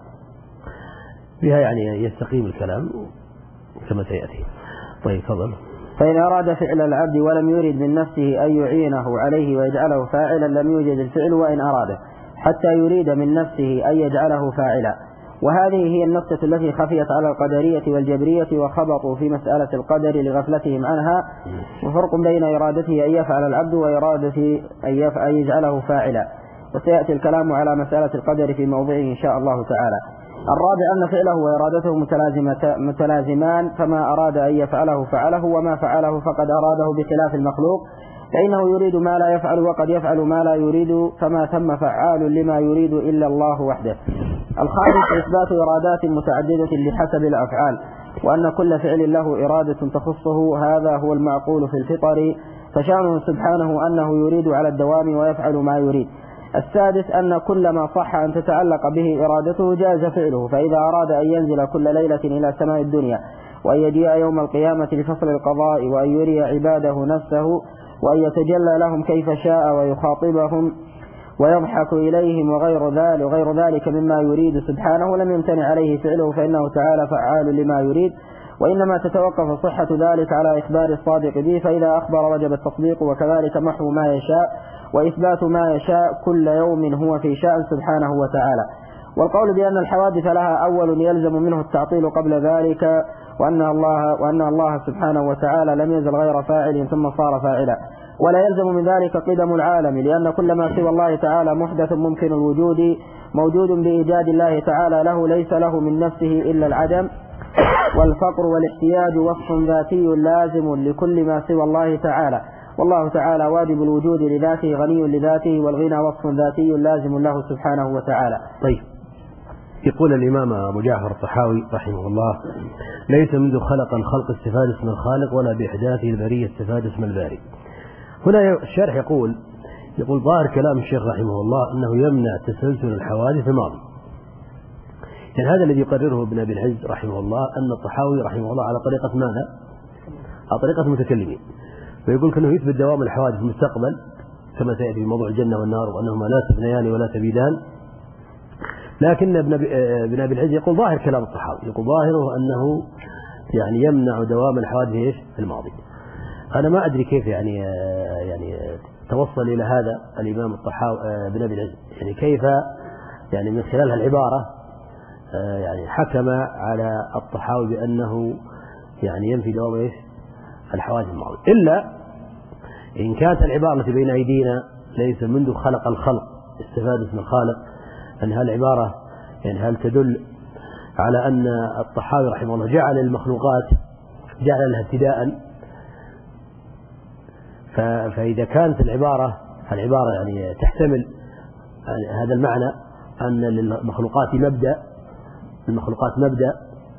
بها يعني يستقيم الكلام كما سيأتي. طيب تفضل. فإن أراد فعل العبد ولم يرد من نفسه أن يعينه عليه ويجعله فاعلا لم يوجد الفعل وإن أراده حتى يريد من نفسه أن يجعله فاعلا. وهذه هي النقطة التي خفيت على القدرية والجبرية وخبطوا في مسألة القدر لغفلتهم عنها. وفرق بين إرادته أن يفعل العبد وإرادة أن يجعله فاعلا، وسيأتي الكلام على مسألة القدر في موضعه إن شاء الله تعالى. الرابع أن فعله وإرادته متلازمان، فما أراد أن يفعله فعله، وما فعله فقد أراده بخلاف المخلوق، فإنه يريد ما لا يفعل وقد يفعل ما لا يريد، فما ثم فعال لما يريد إلا الله وحده. الخامس إثبات إرادات متعددة بحسب الأفعال، وأن كل فعل له إرادة تخصه، هذا هو المعقول في الفطر، فشأنه سبحانه أنه يريد على الدوام ويفعل ما يريد. السادس أن كل ما صح أن تتعلق به إرادته جاز فعله، فإذا أراد أن ينزل كل ليلة إلى سماء الدنيا وأن يجيء يوم القيامة لفصل القضاء وأن يري عباده نفسه وأن يتجلى لهم كيف شاء ويخاطبهم ويضحك إليهم وغير ذلك مما يريد سبحانه لم يمتنع عليه فعله، فإنه تعالى فعال لما يريد، وإنما تتوقف صحة ذلك على إخبار الصادق به، فإذا أخبر وجب التصديق، وكذلك محو ما يشاء وإثبات ما يشاء، كل يوم هو في شأن سبحانه وتعالى. والقول بأن الحوادث لها أول يلزم منه التعطيل قبل ذلك، وأن الله سبحانه وتعالى لم يزل غير فاعل ثم صار فاعلا، ولا يلزم من ذلك قدم العالم، لأن كل ما سوى الله تعالى محدث ممكن الوجود موجود بإيجاد الله تعالى له، ليس له من نفسه إلا العدم، والفقر والاحتياج وصف ذاتي لازم لكل ما سوى الله تعالى، والله تعالى واجب الوجود لذاته غني لذاته، والغنى وصف ذاتي لازم له سبحانه وتعالى. طيب، يقول الإمام أبو جعفر الطحاوي رحمه الله: ليس منذ خلق الخلق استفاد اسم الخالق، ولا بإحداثه البرية استفاد اسم الباري. هنا الشارح يقول ظاهر كلام الشيخ رحمه الله أنه يمنع تسلسل الحوادث الماضي. يعني هذا الذي يقرره ابن أبي العز رحمه الله، أن الطحاوي رحمه الله على طريقة ماذا؟ على طريقة المتكلمين، فيقول أنه يثبت دوام الحوادث في المستقبل كما سيأتي في موضوع الجنة والنار، وأنهما لا تفنيان ولا تبيدان. لكن ابن أبي العز يقول ظاهر كلام الطحاوي، يقول ظاهره أنه يعني يمنع دوام الحوادث في الماضي. أنا ما أدري كيف يعني توصل إلى هذا الإمام الطحاوي ابن أبي العز، يعني كيف يعني من خلال العبارة يعني حكم على الطحاوي بأنه يعني ينفي دوام الحوادث الماضي، إلا إن كانت العبارة التي بين أيدينا ليس منذ خلق الخلق استفاد اسم الخالق، أن هالعبارة يعني هل تدل على أن الطحاوي رحمه الله جعل المخلوقات جعل لها ابتداء؟ فإذا كانت العبارة العبارة يعني تحتمل هذا المعنى أن للمخلوقات مبدأ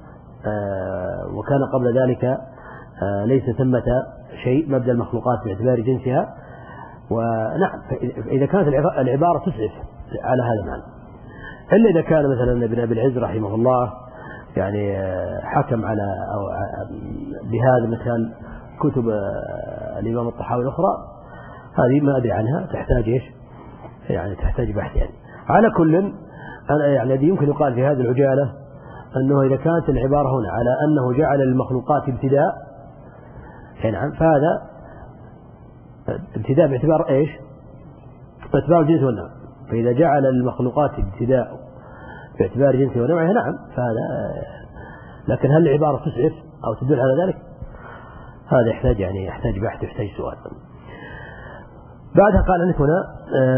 وكان قبل ذلك ليس ثمة شيء مبدأ المخلوقات باعتبار جنسها. ونعم إذا كانت العبارة تسعف على هذا المعنى، إلا إذا كان مثلا ابن أبي العز رحمه الله يعني حكم على أو بهذا مثل كتب الإمام الطحاوي الأخرى، هذه ما أدري عنها، تحتاج إيش يعني تحتاج بحث. يعني على كل يعني الذي يمكن يقال في هذه العجالة أنه إذا كانت العبارة هنا على أنه جعل المخلوقات ابتداء، نعم فهذا ابتداء باعتبار إيش؟ باعتبار الجنس والنوع. فإذا جعل المخلوقات ابتداء باعتبار جنسه ونوعه نعم فهذا، لكن هل العبارة تسعف أو تدل على ذلك؟ هذا يحتاج بحث، يحتاج سؤال. بعدها قال عندك هنا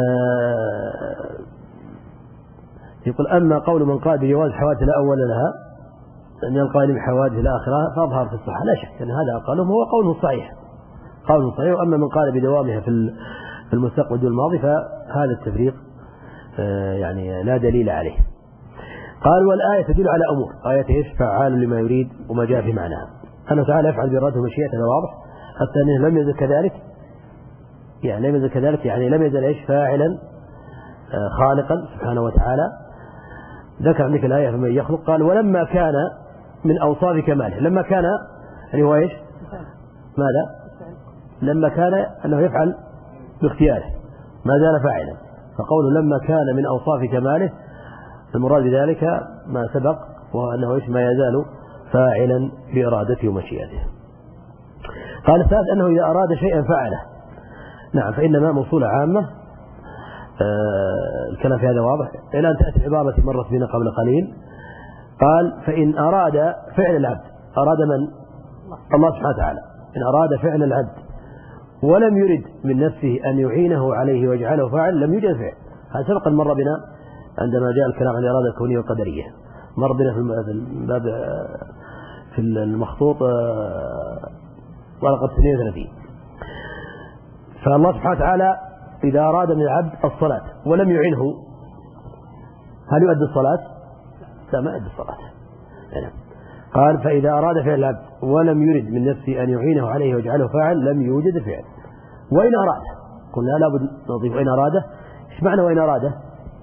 يقول: أما قول من قال بجواز حوادث لا أول لها من القائل بحوادث الآخرة فأظهر في الصحة، لا شك أن هذا قالهم هو قوله صحيح، وأما من قال بدوامها في المستقبل دون الماضي فهذا التفريق يعني لا دليل عليه. قال: والآية تدل على أمور، آية إيش؟ فعال لما يريد وما جاء في معناها، أنه تعالى يفعل بإرادته ومشيئته، هذا واضح. الثاني لم يزل كذلك، يعني لم يزل إيش؟ فاعلا خالقا سبحانه وتعالى. ذكر عندك الآية فمن يخلق، قال: ولما كان من أوصاف كماله، لما كان يعني هو إيش؟ ماذا؟ لما كان أنه يفعل باختياره ما زال فاعلا، فقوله لما كان من أوصاف كماله المراد بذلك ما سبق، وأنه إيش؟ ما يزال فاعلا بإرادته ومشيئته. قال الثالث أنه إذا أراد شيئا فعله، نعم فإنما موصولة عامة. الكلام في هذا واضح، إلى أن تأتي عبارة مرت بنا قبل قليل. قال: فإن أراد فعل العبد، أراد من؟ الله سبحانه وتعالى. إن أراد فعل العبد ولم يرد من نفسه أن يعينه عليه ويجعله فاعل لم يوجد فعل. هذا سبق مر بنا عندما جاء الكلام عن الإرادة الكونية والقدرية، مر بنا في الباب في المخطوط ورقة 32. فالله سبحانه وتعالى إذا أراد من العبد الصلاة ولم يعنه، هل يؤدي الصلاة؟ لا، ما يؤدي الصلاة. قال: فإذا أراد فعل العبد ولم يرد من نفسه أن يعينه عليه ويجعله فاعل لم يوجد فعل. وإن أراد، قلنا لابد نضيف وإن أراده. إيش معنى وإن أراده؟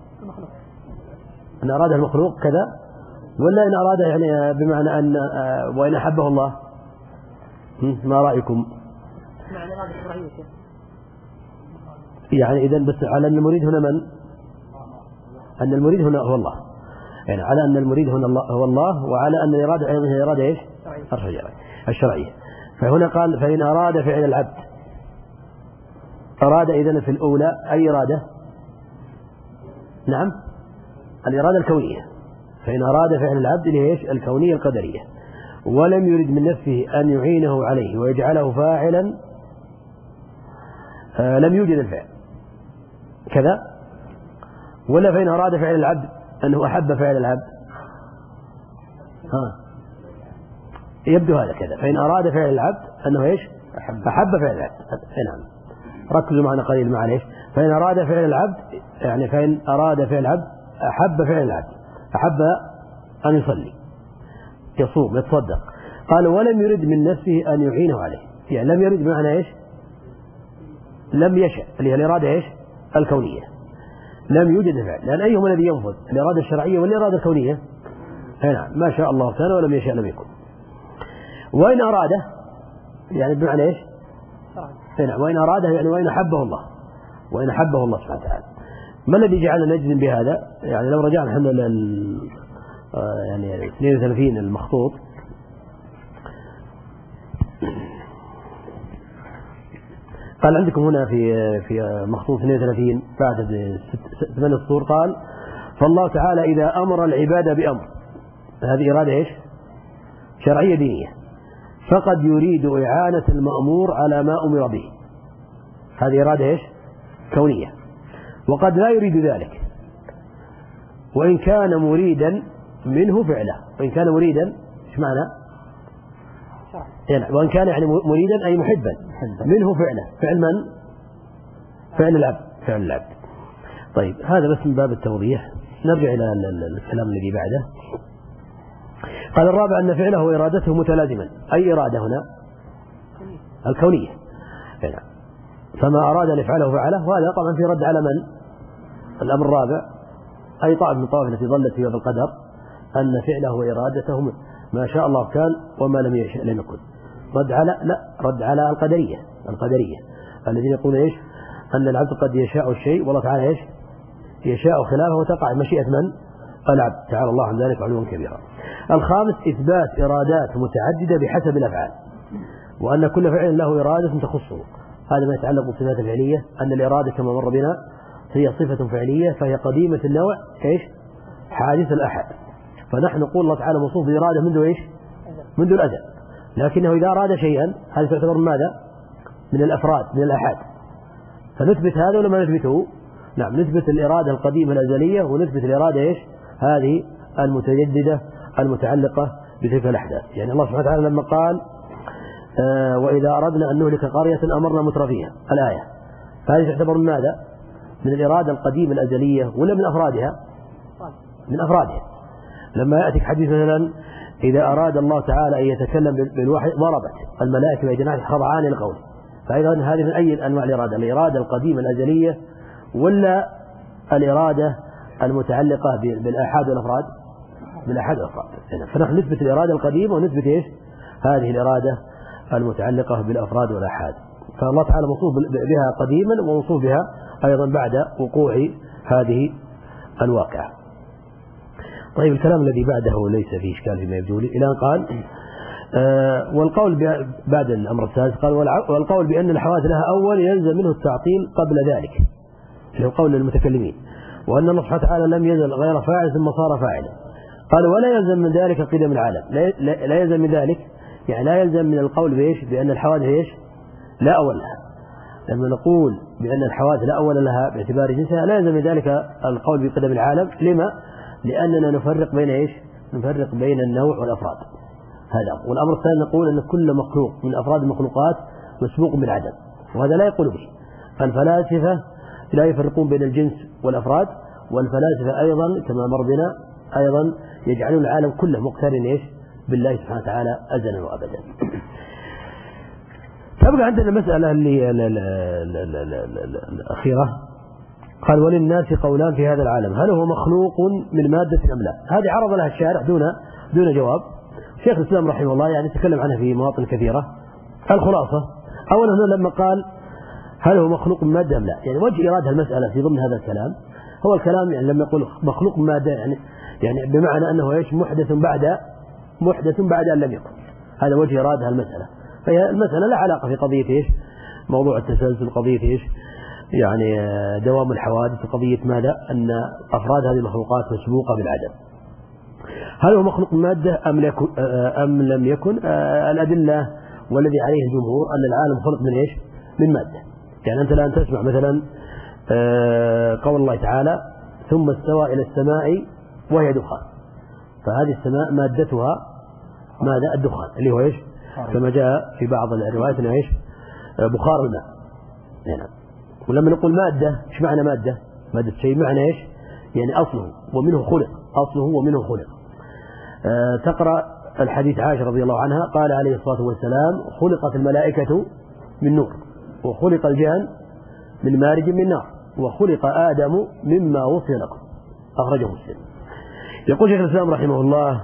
أن أراد المخلوق كذا، ولا إن أراده يعني بمعنى أن وإن أحبه الله؟ ما رأيكم؟ يعني إذن بس على أن المريد هنا من؟ أن المريد هنا هو الله، يعني على أن المريد هنا الله هو الله، وعلى أن الإرادة أيضا هي إرادة إيش؟ الشرعية. فهنا قال: فإن أراد فعل العبد، أراد إذن في الأولى أي إرادة؟ نعم الإرادة الكونية. فإن أراد فعل العبد ليش؟ الكونية القدرية، ولم يرد من نفسه أن يعينه عليه ويجعله فاعلا لم يوجد الفعل كذا. ولا فإن أراد فعل العبد أنه أحب فعل العبد، يبدو هذا كذا. فإن أراد فعل العبد أنه إيش؟ أحب فعل العبد. نعم ركزوا معنا قليل مع ليش. فإن أراد فعل العبد يعني فإن أراد فعل العبد أحب فعل العبد، أحب أن يصلي يصوم يتصدق. قال: ولم يرد من نفسه أن يعينه عليه، يعني لم يرد بمعنى إيش؟ لم يشأ، اللي هي الإرادة إيش؟ الكونية. لم يوجد فعل، لأن أيهما الذي ينفذ؟ الإرادة الشرعية ولا الإرادة الكونية؟ نعم ما شاء الله كان ولم يشاء لم يكن. وإن أراده يعني بمعنى إيش؟ نعم وإن أراده يعني وإن أحبه الله، وإن أحبه الله سبحانه وتعالى. ما الذي جعلنا نجزم بهذا؟ يعني لو رجعنا الحمد لله يعني 32 المخطوط، قال عندكم هنا في مخطوط 32 بعد 8 سطور، قال: فالله تعالى إذا أمر العباد بأمر، هذه إرادة إيش؟ شرعية دينية، فقد يريد إعانة المأمور على ما أمر به، هذه إرادة إيش؟ كونية. وقد لا يريد ذلك وإن كان مريدا منه فعله. وإن كان مريدا إيش معنى؟ يعني وإن كان يعني مريدا أي محبا منه فعله. فعل من؟ فعل العبد. طيب هذا بس من باب التوضيح. نرجع إلى الكلام الذي بعده. قال الرابع أن فعله وإرادته متلازما. أي إرادة هنا؟ الكونية. فما أراد أن يفعله فعله، وهذا طبعا في رد على من؟ الأمر الرابع أي طائف من الطوائف التي ظلت في القدر أن فعله وإرادته ما شاء الله كان وما لم يشاء لم يكن. رد على القدرية الذين يقولون إيش؟ أن العبد قد يشاء الشيء والله تعالى إيش؟ يشاء خلافه وتقع مشيئة من؟ العبد، تعالى الله عن ذلك علوا كبيرا. الخامس إثبات إرادات متعددة بحسب الأفعال، وأن كل فعل له إرادة تخصه. هذا ما يتعلق بالصفات الفعلية، أن الإرادة كما مر بنا هي صفة فعلية فهي قديمة النوع إيش؟ حادث الأحد. فنحن نقول الله تعالى موصوف بإرادة منذ إيش؟ منذ الأزل، لكنه إذا أراد شيئا هذا تعتبر ماذا؟ من الأفراد، من الأحد. فنثبت هذا ولا ما نثبته؟ نعم، نثبت الإرادة القديمة الأزلية، ونثبت الإرادة إيش؟ هذه المتجددة المتعلقة بتلك الأحداث. يعني الله سبحانه وتعالى لما قال وإذا أردنا أن نهلك قرية أمرنا مترفيها الآية، فهذه تعتبر من ماذا؟ من الإرادة القديمة الأزلية ولا من أفرادها؟ من أفرادها. لما يأتيك حديث مثلا إذا أراد الله تعالى أن يتكلم بالوحي ضربت الملائكة بأيديها خضعان لقوله. فأيضا هذه من أي أنواع الإرادة؟ الإرادة القديمة الأزلية ولا الإرادة المتعلقة بالآحاد والأفراد؟ بالآحاد والأفراد. فنحن نثبت الإرادة القديمة ونثبت إيش؟ هذه الإرادة المتعلقة بالأفراد والآحاد. فالله تعالى موصوف بها قديما وموصوف بها أيضا بعد وقوع هذه الواقعة. طيب الكلام الذي بعده ليس فيه إشكال فيما يبدو لي. إلى أن قال والقول بعد الأمر الثالث قال والقول بأن الحوادث لها أول يلزم منه التعطيل قبل ذلك، في القول للمتكلمين، وأن الله سبحانه وتعالى لم يزل غير فاعل ثم صار فاعلا. قال ولا يلزم من ذلك قدم العالم. لا يلزم من ذلك، يعني لا يلزم من القول بإيش؟ بأن الحوادث إيش؟ لا أول لها. لما نقول بأن الحوادث لا أول لها باعتبار جنسها لا يلزم من ذلك القول بقدم العالم. لما؟ لأننا نفرق بين إيش؟ نفرق بين النوع والأفراد. هذا. والأمر الثاني نقول أن كل مخلوق من أفراد المخلوقات مسبوق بالعدم، وهذا لا يقول به. فالفلاسفة لا يفرقون بين الجنس والأفراد، والفلاسفة أيضا كما مر بنا أيضا يجعلون العالم كله مقترن إيش؟ بالله سبحانه وتعالى أزلا وأبدا. تبقى عندنا المسألة اللي الأخيرة. قال وللناس قولان في هذا العالم، هل هو مخلوق من مادة أم لا؟ هذه عرض لها الشارع دون جواب. شيخ الإسلام رحمه الله يعني تكلم عنها في مواطن كثيرة. الخلاصة أولا هنا لما قال هل هو مخلوق من مادة أم لا، يعني وجه إرادة المسألة في ضمن هذا الكلام هو الكلام يعني لما يقول مخلوق من مادة يعني بمعنى أنه إيش؟ محدث بعد أن لم يكن. هذا وجه إرادة المسألة. فهي المسألة لا علاقة في قضية إيش؟ موضوع التسلسل، قضية إيش؟ يعني دوام الحوادث، قضية ماذا؟ أن أفراد هذه المخلوقات مسبوقة بالعدم. هل هو مخلوق من مادة أم لم يكن؟ الأدلة والذي عليه الجمهور أن العالم خلق من إيش؟ من مادة. يعني أنت الآن تسمع مثلا قول الله تعالى ثم استوى إلى السماء وهي دخان، فهذه السماء مادتها ماذا؟ الدخان اللي هو إيش؟ كما جاء في بعض الروايات أنه إيش؟ بخار الماء. يعني ولما نقول مادة إيش معنى مادة؟ مادة شيء معنى إيش؟ يعني أصله ومنه خلق. تقرأ الحديث عائشة رضي الله عنها قال عليه الصلاة والسلام خلقت الملائكة من نور، وخلق الجان من مارج من نار، وخلق آدم مما وصي لكم، أخرجه مسلم. يقول شيخ الإسلام رحمه الله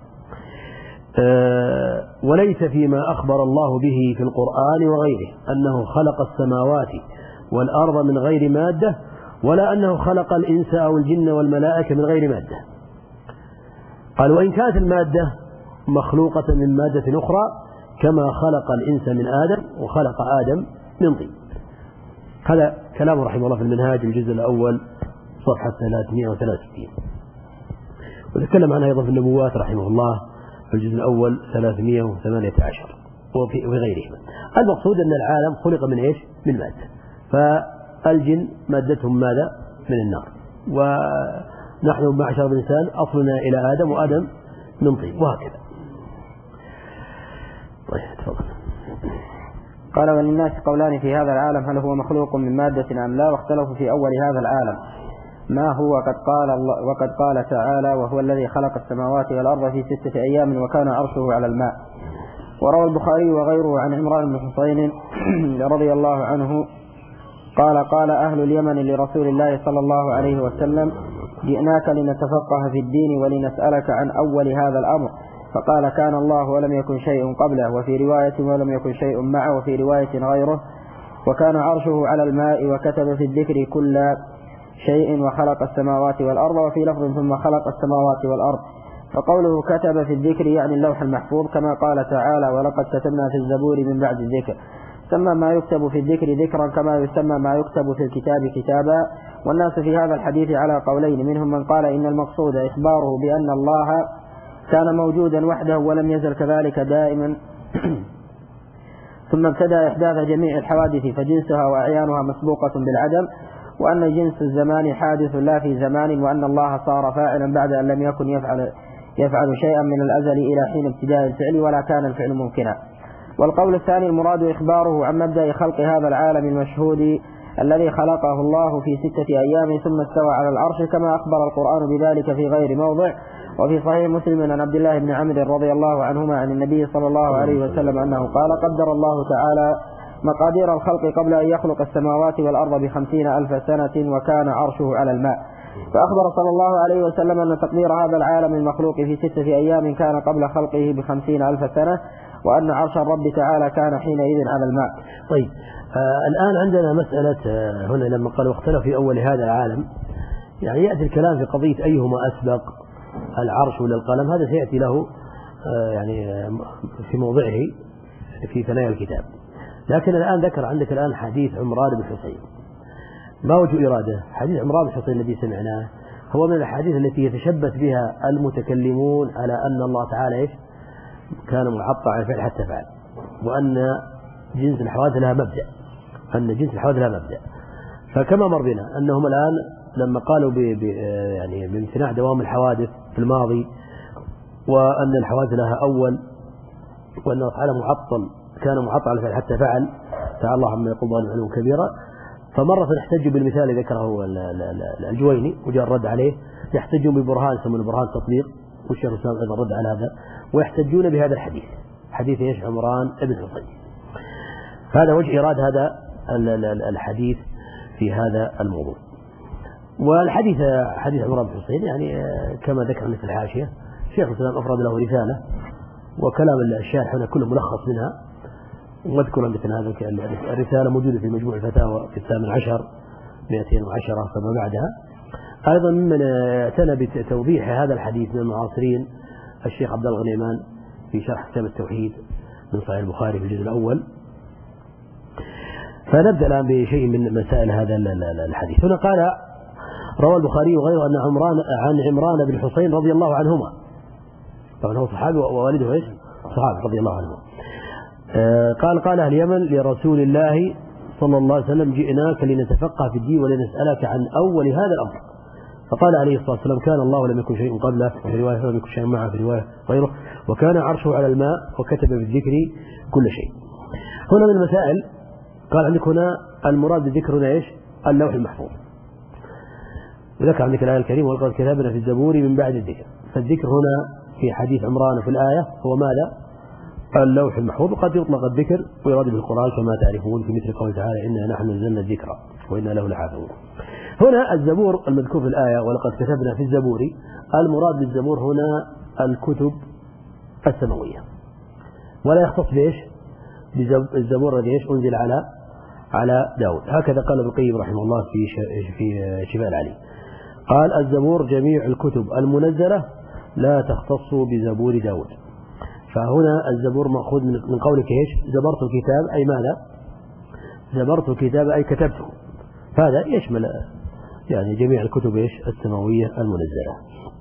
وليس فيما أخبر الله به في القرآن وغيره أنه خلق السماوات والأرض من غير مادة، ولا أنه خلق الإنس أو الجن والملائكة من غير مادة. قال وإن كانت المادة مخلوقة من مادة أخرى كما خلق الإنس من آدم وخلق آدم من طين. هذا كلام رحمه الله في المنهاج الجزء الأول صفحة 363. وتكلم عنها أيضا في النبوات رحمه الله في الجزء الأول 318 وفي غيرهما. المقصود أن العالم خلق من إيش؟ من مادة. فالجن مادتهم ماذا؟ من النار، ونحن معشر الإنسان أصلنا إلى آدم وآدم من طين، وهكذا. طيب تفضل. قال وللناس قولان في هذا العالم هل هو مخلوق من مادة أم لا، واختلفوا في أول هذا العالم ما هو. وقد قال تعالى وهو الذي خلق السماوات والأرض في 6 أيام وكان عرشه على الماء. وروى البخاري وغيره عن عمران بن حسين رضي الله عنه قال أهل اليمن لرسول الله صلى الله عليه وسلم جئناك لنتفقه في الدين ولنسألك عن أول هذا الأمر، فقال كان الله ولم يكن شيء قبله، وفي رواية ولم يكن شيء معه، وفي رواية غيره وكان عرشه على الماء، وكتب في الذكر كل شيء وخلق السماوات والأرض، وفي لفظ ثم خلق السماوات والأرض. فقوله كتب في الذكر يعني اللوح المحفوظ، كما قال تعالى ولقد كتبنا في الزبور من بعد الذكر. سمى ما يكتب في الذكر ذكرا كما يسمى ما يكتب في الكتاب كتابا. والناس في هذا الحديث على قولين، منهم من قال إن المقصود إخباره بأن الله كان موجودا وحده ولم يزل كذلك دائما ثم ابتدأ إحداث جميع الحوادث فجنسها وأعيانها مسبوقة بالعدم، وأن جنس الزمان حادث لا في زمان، وأن الله صار فاعلا بعد أن لم يكن يفعل شيئا من الأزل إلى حين ابتداء الفعل ولا كان الفعل ممكنا. والقول الثاني المراد إخباره عن مبدأ خلق هذا العالم المشهود الذي خلقه الله في 6 أيام ثم استوى على العرش، كما أخبر القرآن بذلك في غير موضع. وفي صحيح مسلم عن عبد الله بن عمرو رضي الله عنهما عن النبي صلى الله عليه وسلم أنه قال قدر الله تعالى مقادير الخلق قبل أن يخلق السماوات والأرض 50,000 سنة وكان عرشه على الماء. فأخبر صلى الله عليه وسلم أن تقدير هذا العالم المخلوق في 6 أيام كان قبل خلقه 50,000 سنة، وأن عرش الرب تعالى كان حينئذ على الماء. طيب الآن عندنا مسألة هنا لما قالوا اختلف في أول هذا العالم، يعني يأتي الكلام في قضية أيهما أسبق العرش ولا القلم، هذا سيأتي له يعني في موضعه في ثنايا الكتاب. لكن الآن ذكر عندك الآن حديث عمران بن حسين. ما وجه إرادة حديث عمران بن حسين الذي سمعناه؟ هو من الحديث التي يتشبث بها المتكلمون على أن الله تعالى إيش كان معطى على الفعل حتى فعل، وأن جنس الحوادث لها مبدأ، فكما مر بنا أنهم الآن لما قالوا يعني بامتناع دوام الحوادث في الماضي، وأن الحوادث لها أول، وأن الله تعالى كان معطى على الفعل حتى فعل، تعالى الله عما يقول ظالم علوا كبيرا. فمرة نحتج بالمثال الذي ذكره الجويني وجاء الرد عليه، يحتجون ببرهان يسمونه برهان تطبيق، والشيخ الإسلام أيضا رد على هذا، ويحتجون بهذا الحديث حديث ايش عمران بن حسين. هذا وجه إرادة هذا الحديث في هذا الموضوع. والحديث حديث عمران بن حسين يعني كما ذكر في الحاشية الشيخ الإسلام أفرد له رسالة، وكلام الشارح هنا كله ملخص منها، واذكر مثل هذا الرسالة موجودة في مجموع الفتاوى في 18 210 فما بعدها. أيضا ممن اعتنى بتوضيح هذا الحديث من المعاصرين الشيخ عبد الله الغنيمان في شرح كتاب التوحيد من صحيح البخاري في الجزء الأول. فنبدأ الآن بشيء من مسائل هذا الحديث. هنا قال روى البخاري وغيره عن عمران بن حسين رضي الله عنهما، طبعا هو صحابي ووالده ايش صحابي رضي الله عنه. قال أهل اليمن لرسول الله صلى الله عليه وسلم جئناك لنتفقه في الدين ولنسألك عن أول هذا الأمر. فقال عليه الصلاة والسلام كان الله ولم يكن شيء قبله، وفي رواية لم يكن شيء معه، في رواية غيره وكان عرشه على الماء وكتب في الذكر كل شيء. هنا من المسائل قال عندك هنا المراد بالذكر هنا ايش؟ اللوح المحفوظ. وذكر عندك الآية الكريمة ولقد كتبنا في الزبور من بعد الذكر. فالذكر هنا في حديث عمران في الآية هو ماذا؟ اللوح المحفوظ. وقد يطلق الذكر ويراد بالقرآن كما تعرفون في مثل قوله تعالى إنا نحن نزلنا الذكر وإنا له لحافظون. هنا الزبور المذكور في الآية ولقد كتبنا في الزبور، المراد بالزبور هنا الكتب السماوية، ولا يختص بإيش؟ بالزبور الذي أنزل على داود. هكذا قال ابن القيم رحمه الله في شفاء العلي، قال الزبور جميع الكتب المنزلة لا تختص بزبور داود. فهنا الزبور مأخوذ من قولك ايش؟ زبرت الكتاب، أي ماذا؟ زبرت الكتاب أي كتبته. هذا يشمل يعني جميع الكتب ايش؟ السماوية المنزلة.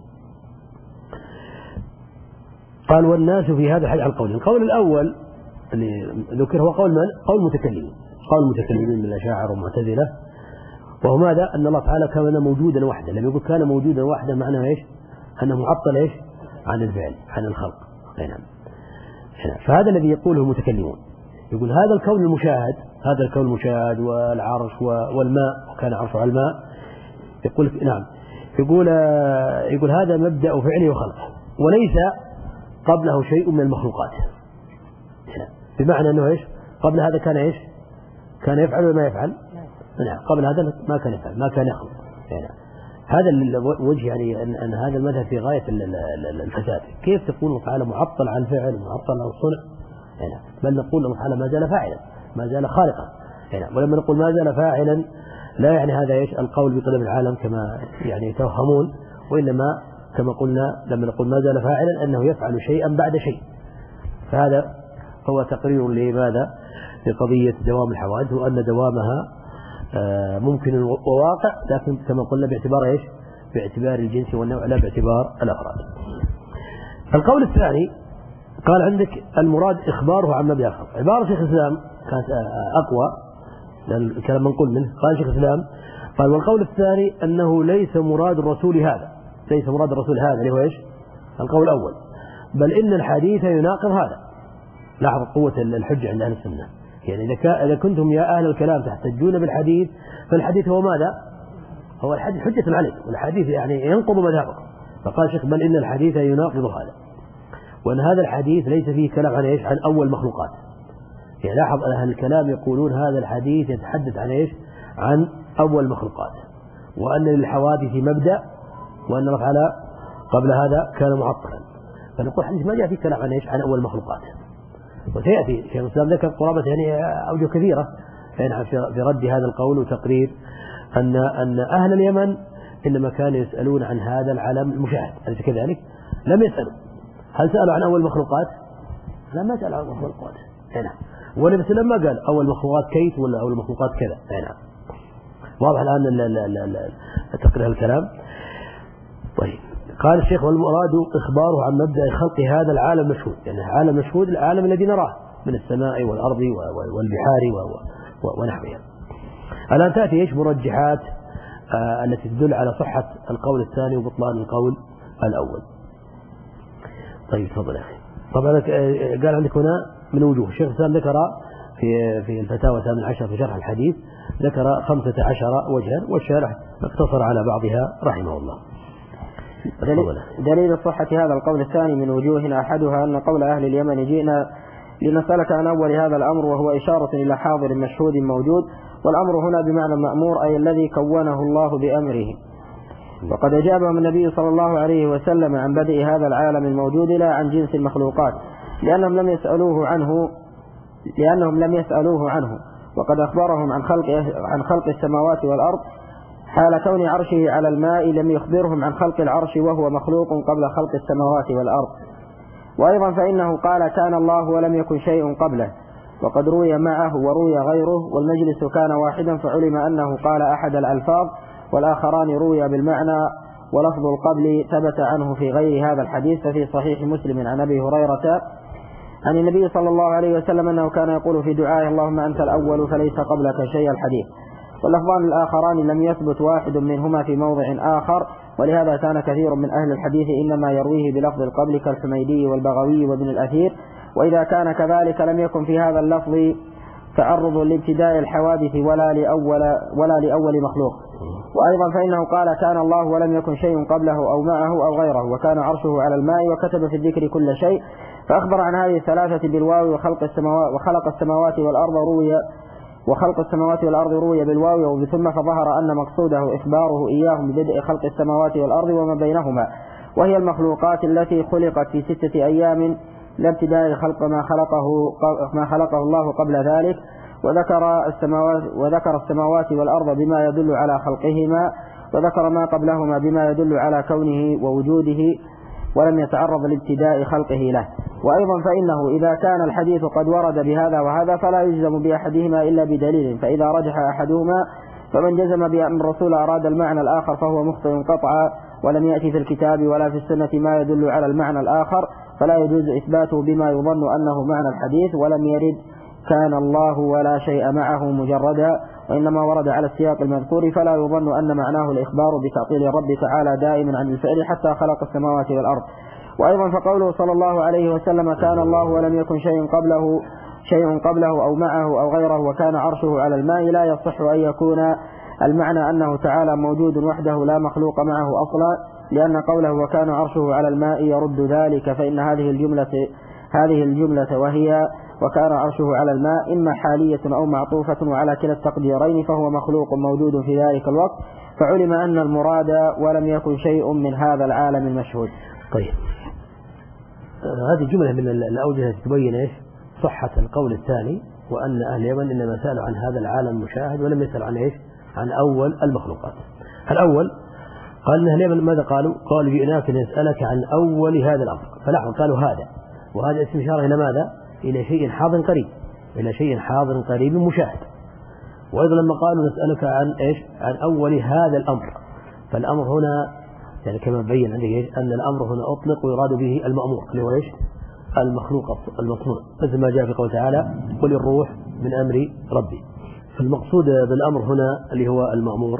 قال والناس في هذا الحديث على القولين. القول الأول اللي ذكر هو قول من؟ قول المتكلمين من الأشاعرة والمعتزلة، وهو ماذا؟ أن الله تعالى كان موجودا وحده. لما يقول كان موجودا وحده معناه ايش؟ أنه معطل ايش؟ عن الفعل، عن الخلق. نعم. فهذا الذي يقوله المتكلمون. يقول هذا الكون المشاهد، هذا الكون المشاهد والعرش والماء، وكان عرشه على الماء، يقول نعم، يقول هذا مبدأ فعله وخلقه، وليس قبله شيء من المخلوقات. بمعنى أنه إيش؟ قبل هذا كان إيش؟ كان يفعل ولا ما يفعل؟ نعم، قبل هذا ما كان يفعل، ما كان يخلق. يعني هذا الوجه، يعني أن هذا المذهب في غاية الفساد. كيف تقول الله تعالى معطل عن فعل ومعطل عن صنع؟ يعني بل نقول الله تعالى ما زال فاعلا، ما زال خالقا. يعني ولما نقول ما زال فاعلا لا يعني هذا إيش؟ القول بقدم العالم كما يعني يتوهمون، وإنما كما قلنا لما نقول ما زال فاعلا أنه يفعل شيئا بعد شيء. فهذا هو تقرير لماذا؟ لقضية دوام الحوادث، وأن دوامها ممكن وواقع، لكن كما قلنا باعتبار إيش؟ باعتبار الجنس والنوع لا باعتبار الأفراد. القول الثاني قال عندك المراد إخباره عن مبدأ الخلق. عبارة شيخ الإسلام كانت أقوى لأن الكلام منقول منه. قال شيخ الإسلام قال والقول الثاني أنه ليس مراد الرسول هذا، ليس مراد الرسول هذا اللي هو إيش؟ القول الأول، بل إن الحديث يناقض هذا. لاحظ قوة الحجة عند أهل السنة. يعني إذا كنتم يا أهل الكلام تحتجون بالحديث، فالحديث هو ماذا؟ هو الحديث حجة عليكم، والحديث يعني ينقض مذهبكم. فقال شيخ بل إن الحديث يناقض هذا، وأن هذا الحديث ليس فيه كلام عن إيش؟ عن أول مخلوقات. يعني لاحظ أهل الكلام يقولون هذا الحديث يتحدث عن إيش؟ عن أول مخلوقات، وأن للحوادث مبدأ، وأن الله تعالى قبل هذا كان معطلا. فنقول الحديث ما جاء فيه كلام عن إيش؟ عن أول مخلوقات. وسيأتي شيخ الإسلام ذكر قرابة يعني أوجه كثيرة يعني في رد هذا القول وتقرير أن أهل اليمن إنما كانوا يسألون عن هذا العالم المشاهد، أليس كذلك؟ لم يسألوا. هل سألوا عن أول مخلوقات؟ لا، ما سألوا عن مخلوقات. نعم. والنبي صلى الله عليه وسلم ما قال أول مخلوقات كيت ولا أول مخلوقات كذا. نعم. واضح الآن تقرير الكلام. طيب قال الشيخ والمراد إخباره عن مبدأ خلق هذا العالم المشهود، يعني عالم مشهود العالم الذي نراه من السماء والأرض والبحار ونحوها. الآن تأتي إيش؟ مرجحات التي تدل على صحة القول الثاني وبطلان القول الأول. طيب تفضل يا أخي. طبعا قال عندك هنا من وجوه. الشيخ الإسلام ذكر في الفتاوى 18 في شرح الحديث ذكر 15 وجها، والشارح اقتصر على بعضها رحمه الله. دليل صحة هذا القول الثاني من وجوهنا أحدها أن قول أهل اليمن جئنا لنسألك عن أول هذا الأمر، وهو إشارة إلى حاضر مشهود موجود، والأمر هنا بمعنى المأمور أي الذي كونه الله بأمره. وقد أجابهم النبي صلى الله عليه وسلم عن بدء هذا العالم الموجود لا عن جنس المخلوقات، لأنهم لم يسألوه عنه، وقد أخبرهم عن خلق السماوات والأرض حال كون عرشه على الماء، لم يخبرهم عن خلق العرش وهو مخلوق قبل خلق السماوات والأرض. وأيضا فإنه قال كان الله ولم يكن شيء قبله، وقد روي معه وروي غيره، والمجلس كان واحدا، فعلم أنه قال أحد الألفاظ والآخران روي بالمعنى، ولفظ القبل ثبت عنه في غير هذا الحديث. ففي صحيح مسلم عن أبي هريرة عن النبي صلى الله عليه وسلم أنه كان يقول في دعائه اللهم أنت الأول فليس قبلك شيء الحديث. واللفظان الآخران لم يثبت واحد منهما في موضع آخر، ولهذا كان كثير من أهل الحديث إنما يرويه بلفظ القبل كالحميدي والبغوي وابن الأثير. وإذا كان كذلك لم يكن في هذا اللفظ تعرض لابتداء الحوادث ولا لأول مخلوق. وأيضا فإنه قال كان الله ولم يكن شيء قبله أو معه أو غيره، وكان عرشه على الماء، وكتب في الذكر كل شيء، فأخبر عن هذه الثلاثة بالواو. وخلق السماوات والأرض روي بالواو، ثم فظهر أن مقصوده إخباره إياهم ببدء خلق السماوات والأرض وما بينهما، وهي المخلوقات التي خلقت في 6 أيام لا ابتداء خلق ما خلقه الله قبل ذلك. وذكر السماوات والأرض بما يدل على خلقهما، وذكر ما قبلهما بما يدل على كونه ووجوده، ولم يتعرض لابتداء خلقه له. وأيضا فإنه إذا كان الحديث قد ورد بهذا وهذا فلا يجزم بأحدهما إلا بدليل، فإذا رجح أحدهما فمن جزم بأن الرسول أراد المعنى الآخر فهو مخطئ قطعا، ولم يأتي في الكتاب ولا في السنة ما يدل على المعنى الآخر، فلا يجوز إثباته بما يظن أنه معنى الحديث. ولم يرد كان الله ولا شيء معه مجردا، وإنما ورد على السياق المذكور، فلا يظن أن معناه الإخبار بتعطيل الرب تعالى دائما عن الفعل حتى خلق السماوات والأرض. وأيضا فقوله صلى الله عليه وسلم كان الله ولم يكن شيء قبله شيء قبله أو معه أو غيره وكان عرشه على الماء لا يصح أن يكون المعنى أنه تعالى موجود وحده لا مخلوق معه أصلا، لأن قوله وكان عرشه على الماء يرد ذلك، فإن هذه الجملة وهي وكان عرشه على الماء إما حالية أو معطوفة، وعلى كلا التقديرين فهو مخلوق موجود في ذلك الوقت، فعلم أن المراد ولم يكن شيء من هذا العالم المشهود. طيب، هذه جملة من الأوجه تبين إيش صحة القول الثاني، وأن أهل اليمن إنما سألوا عن هذا العالم المشاهد ولم يسألوا عن إيش عن أول المخلوقات. الأول قال أن أهل اليمن ماذا قالوا؟ قالوا جئناك لنسألك عن أول هذا الأمر، فلاحظوا قالوا هذا، وهذا اسم إشارة إلى ماذا؟ إلى شيء حاضر قريب، إلى شيء حاضر قريب مشاهد. وأيضا لما قالوا نسألك عن إيش عن أول هذا الأمر، فالأمر هنا يعني كما بين عندك إيش أن الأمر هنا أطلق ويراد به المأمور اللي هو إيش المخلوق المصنوع، مثل ما جاء في قوله تعالى قل الروح من أمر ربي. فالمقصود بالأمر هنا اللي هو المأمور.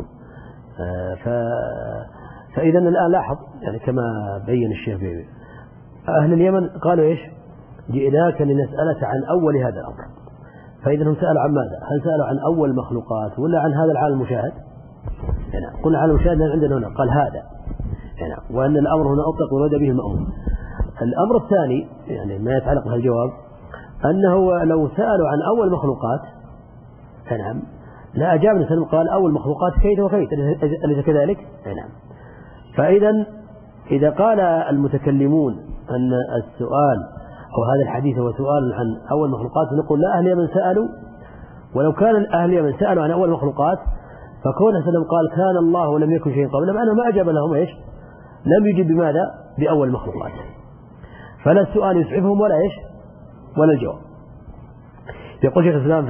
فإذا الآن لاحظ يعني كما بين الشيخ بيه أهل اليمن قالوا إيش جئناك لنسألك عن أول هذا الأمر، فإذا هم سألوا عن ماذا؟ هل سألوا عن أول المخلوقات ولا عن هذا العالم المشاهد؟ يعني قلنا عالم المشاهد عندنا هنا قال هذا يعني، وأن الأمر هنا أطلق ورد به المأمور. الأمر الثاني يعني ما يتعلق بهالجواب أنه لو سألوا عن أول مخلوقات نعم لا أجاب النبي قال أول مخلوقات كيت وكيت، أليس كذلك؟ نعم. فإذا إذا قال المتكلمون أن السؤال أو هذا الحديث هو سؤال عن أول مخلوقات، نقول لا أهل اليمن سألوا، ولو كان أهل اليمن سألوا عن أول مخلوقات فكون سلم قال كان الله ولم يكن شيء قبله، معناه ما أجاب لهم إيش لم يجب بماذا بأول مخلوقات، فلا السؤال يسعفهم ولا إيش ولا الجواب. يقول شيخ الإسلام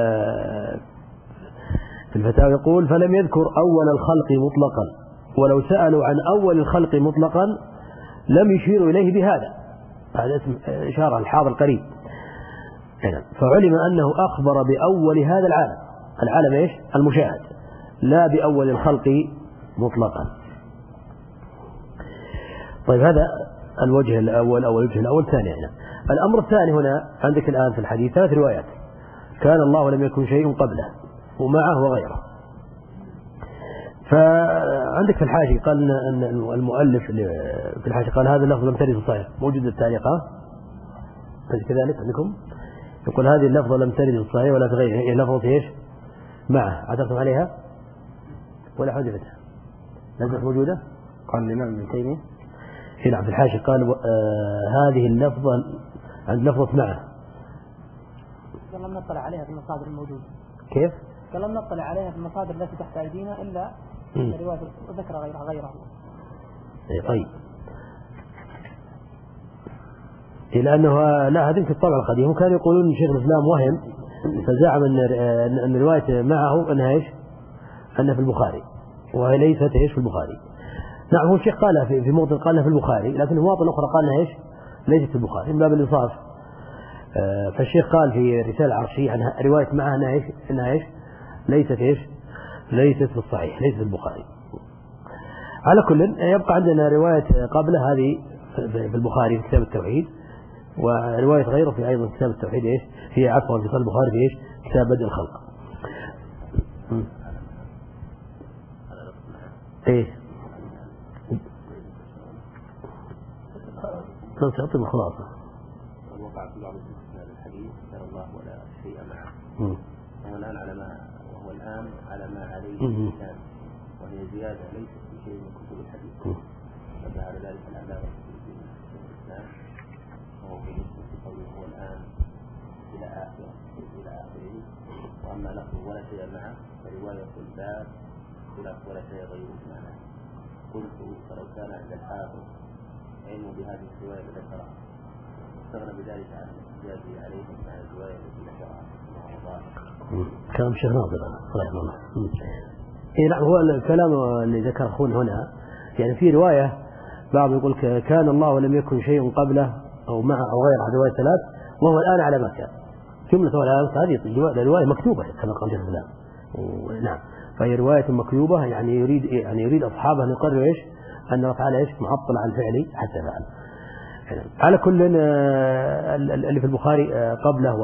في الفتاوى يقول فلم يذكر أول الخلق مطلقا، ولو سألوا عن أول الخلق مطلقا لم يشيروا إليه بهذا، هذا اسم إشارة الحاضر القريب. فعلم أنه أخبر بأول هذا العالم إيش المشاهد، لا بأول الخلق مطلقا. طيب هذا الوجه الأول أو الوجه الأول ثاني هنا. الأمر الثاني هنا عندك الآن في الحديث 3 روايات، كان الله ولم يكن شيء قبله ومعه وغيره. فعندك في الحاشية قال أن المؤلف في الحاشية قال هذا اللفظ لم ترد في الصحيح، موجود التعليق كذلك عندكم يقول هذه اللفظة لم ترد في الصحيح ولا في غيره، هي لفظة ايش معه عثرتم عليها ولا حذفتها لازم موجودة؟ قال الإمام ابن تيمية هنا في الحاشية قال هذه اللفظة عند لفظة معه لم نطلع عليها في المصادر الموجودة. كيف؟ لم نطلع عليها في المصادر التي تحت أيدينا إلا رواية ذكر غيرها. طيب لأنه لا هذه في الطبع القديم، وكانوا يقولون شيخ الإسلام وهم فزعم أن الرواية معه أنها إيش أنها في البخاري وهي ليست إيش في البخاري. نعم هو الشيخ قالها في موطن قالها في البخاري، لكن في مواطن أخرى قالها إيش ليست في البخاري من باب الإنصاف. فالشيخ قال في رسالة عرشية عن رواية معها أنها إيش ليست إيش ليست في الصحيح ليست في البخاري. على كل يبقى عندنا رواية قبل هذه في البخاري في كتاب التوحيد، ورواية غيره في أيضا كتاب التوحيد إيش هي عفوا في البخاري في إيش كتاب بدء الخلق. إيه سأعطي الخلاصة. وقع في بعض الحديث كان الله ولا شيء معه، وهو الآن على ما عليه الإنسان، وهي زيادة ليست في شيء من كتب الحديث، فجعل ذلك العلامة في الإسلام، وهو في قوله هو الآن إلى آخره. وأما لفظ ولا شيء معه فرواية الباب خلاف ولا شيء غيره معناه. قلت فلو كان عند الحافظ علم بهذه الرواية ذكرها استغنى بذلك عن الاحتجاج عليه مع الرواية التي ذكرها. كلام الشيخ ناصر رحمه الله. نعم هو الكلام اللي ذكر أخونا هنا يعني في رواية بعض يقول كان الله ولم يكن شيء قبله أو معه أو غيره رواية 3 وهو الآن على ما كان جملة الآن هذه الرواية مكتوبة كما قال شيخ الإسلام. نعم فهي رواية مكتوبة يعني يريد أصحابها أن يقرروا إيش أن الله تعالى إيش معطل عن فعله حتى فعل. على كل اللي في البخاري قبله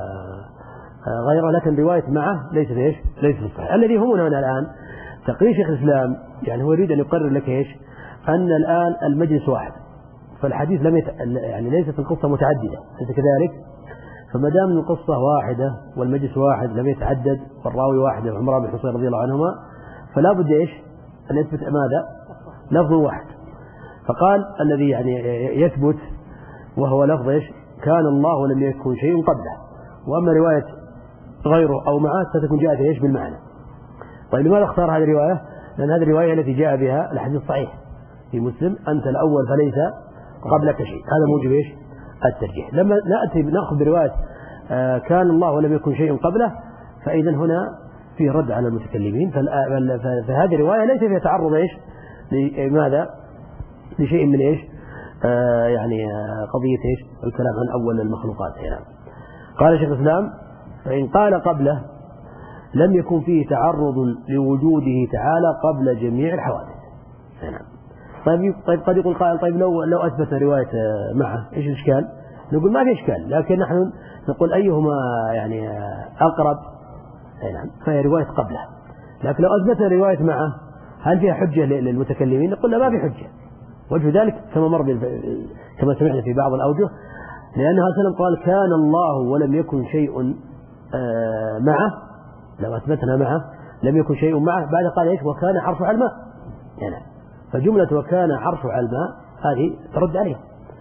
وغيره، لكن رواية معه ليس في إيش؟ ليس في الصحيح. الذي يهمنا هنا الآن تقرير شيخ الإسلام، يعني هو يريد أن يقرر لك إيش؟ أن الآن المجلس واحد، فالحديث يعني ليست القصة متعددة، ليس كذلك. فما دام القصة واحدة والمجلس واحد لم يتعدد والراوي واحد عمران بن حصين رضي الله عنهما، فلا بد إيش؟ أن يثبت ماذا؟ لفظ واحد. فقال الذي يعني يثبت وهو لفظ إيش؟ كان الله ولم يكن شيء قبله. وأما رواية غيره أو معه ستكون جاءت إيش؟ بالمعنى. طيب لماذا اختار هذه الرواية؟ لأن هذه الرواية التي جاء بها الحديث الصحيح في مسلم: أنت الأول فليس قبلك شيء. هذا موجب إيش؟ الترجيح. لما نأخذ برواية كان الله ولم يكن شيء قبله، فإذا هنا فيه رد على المتكلمين. فهذه الرواية ليس فيها تعرض إيش؟ لماذا؟ لشيء من إيش؟ يعني قضية إيش؟ الكلام عن أول المخلوقات هنا. قال شيخ الإسلام: فإن قال قبله لم يكن فيه تعرض لوجوده تعالى قبل جميع الحوادث. هنا. طيب قد يقول قائل: طيب لو أثبت رواية معه إيش الإشكال؟ نقول ما في إشكال، لكن نحن نقول أيهما يعني أقرب؟ نعم، فهي رواية قبله. لكن لو أثبت رواية معه هل فيها حجة للمتكلمين؟ نقول لا، ما في حجة. وجه ذلك كما سمعنا في بعض الأوجه، لأنه سلم قال: كان الله ولم يكن شيء معه. لو أثبتنا معه لم يكن شيء معه، بعد قال إيش؟ وكان عرشه على الماء. يعني فجملة وكان عرشه على الماء هذه ترد عليها.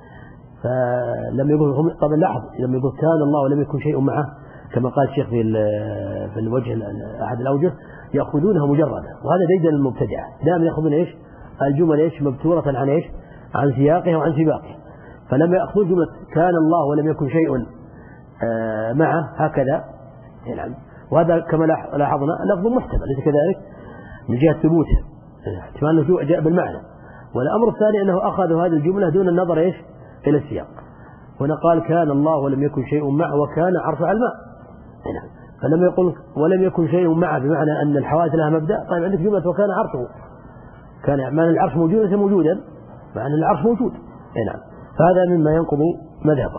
فلم يقول طبعا لاحظ، لما يقول كان الله ولم يكن شيء معه كما قال الشيخ في الوجه أحد الأوجه، يأخذونها مجردة، وهذا ديدن المبتدعة. دائما يأخذون إيش؟ الجمل إيش؟ مبتورة عن إيش؟ عن سياقها وعن سباقها. فلما يأخذون جملة كان الله ولم يكن شيء معه هكذا، نعم، وهذا كما لاحظنا لفظ محتمل، ليس كذلك؟ من جهة ثبوته، احتمال أنه جاء بالمعنى. والأمر الثاني أنه أخذوا هذه الجملة دون النظر إيش؟ إلى السياق. هنا قال كان الله ولم يكن شيء معه وكان عرشه على الماء. نعم. فلما يقول ولم يكن شيء معه بمعنى أن الحوادث لها مبدأ، طيب عندك جملة وكان عرشه، كان معنى العرش موجود ليس موجودا، معنى العرش موجود. نعم. فهذا مما ينقض مذهبه.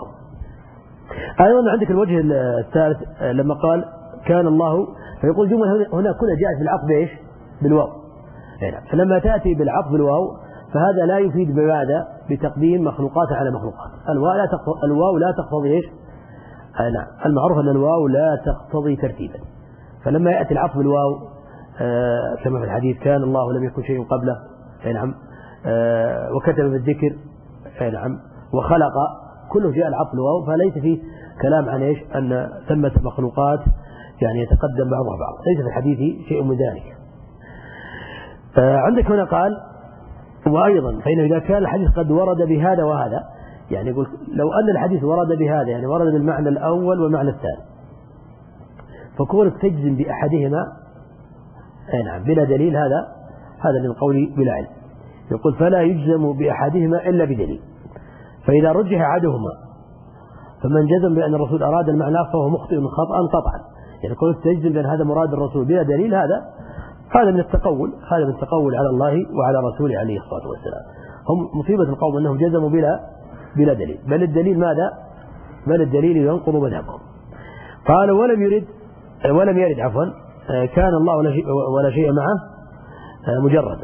أيضا عندك الوجه الثالث لما قال كان الله، فيقول جملة هنا كلها جاءت بالعطف إيش؟ بالواو. نعم. فلما تأتي بالعطف بالواو فهذا لا يفيد بماذا؟ بتقديم مخلوقات على مخلوقات. الواو لا تقتضي إيش؟ نعم، المعروف أن الواو لا تقتضي ترتيبا. فلما يأتي العطف بالواو كما في الحديث كان الله ولم يكن شيء قبله، نعم، وكتب في الذكر، نعم، وخلق، كله جاء العطف بالواو، فليس فيه كلام عن إيش؟ أن ثمة مخلوقات يعني يتقدم بعضها بعض، ليس في الحديث شيء من ذلك. عندك هنا قال: وأيضا فإنه إذا كان الحديث قد ورد بهذا وهذا، يعني يقول لو أن الحديث ورد بهذا، يعني ورد بالمعنى الأول والمعنى الثاني، فكونك تجزم بأحدهما نعم بلا دليل، هذا من قولي بلا علم. يقول: فلا يجزم بأحدهما إلا بدليل، فإذا رجح أحدهما فمن جزم بأن الرسول أراد المعنى فهو مخطئ خطأ قطعا. يعني كونك تجزم بأن هذا مراد الرسول بلا دليل، هذا من التقول، على الله وعلى رسوله عليه الصلاة والسلام. هم مصيبة القوم أنهم جزموا بلا دليل، بل الدليل ماذا؟ بل الدليل ينقض مذهبهم. قال: ولم يرد كان الله ولا شيء معه مجرد.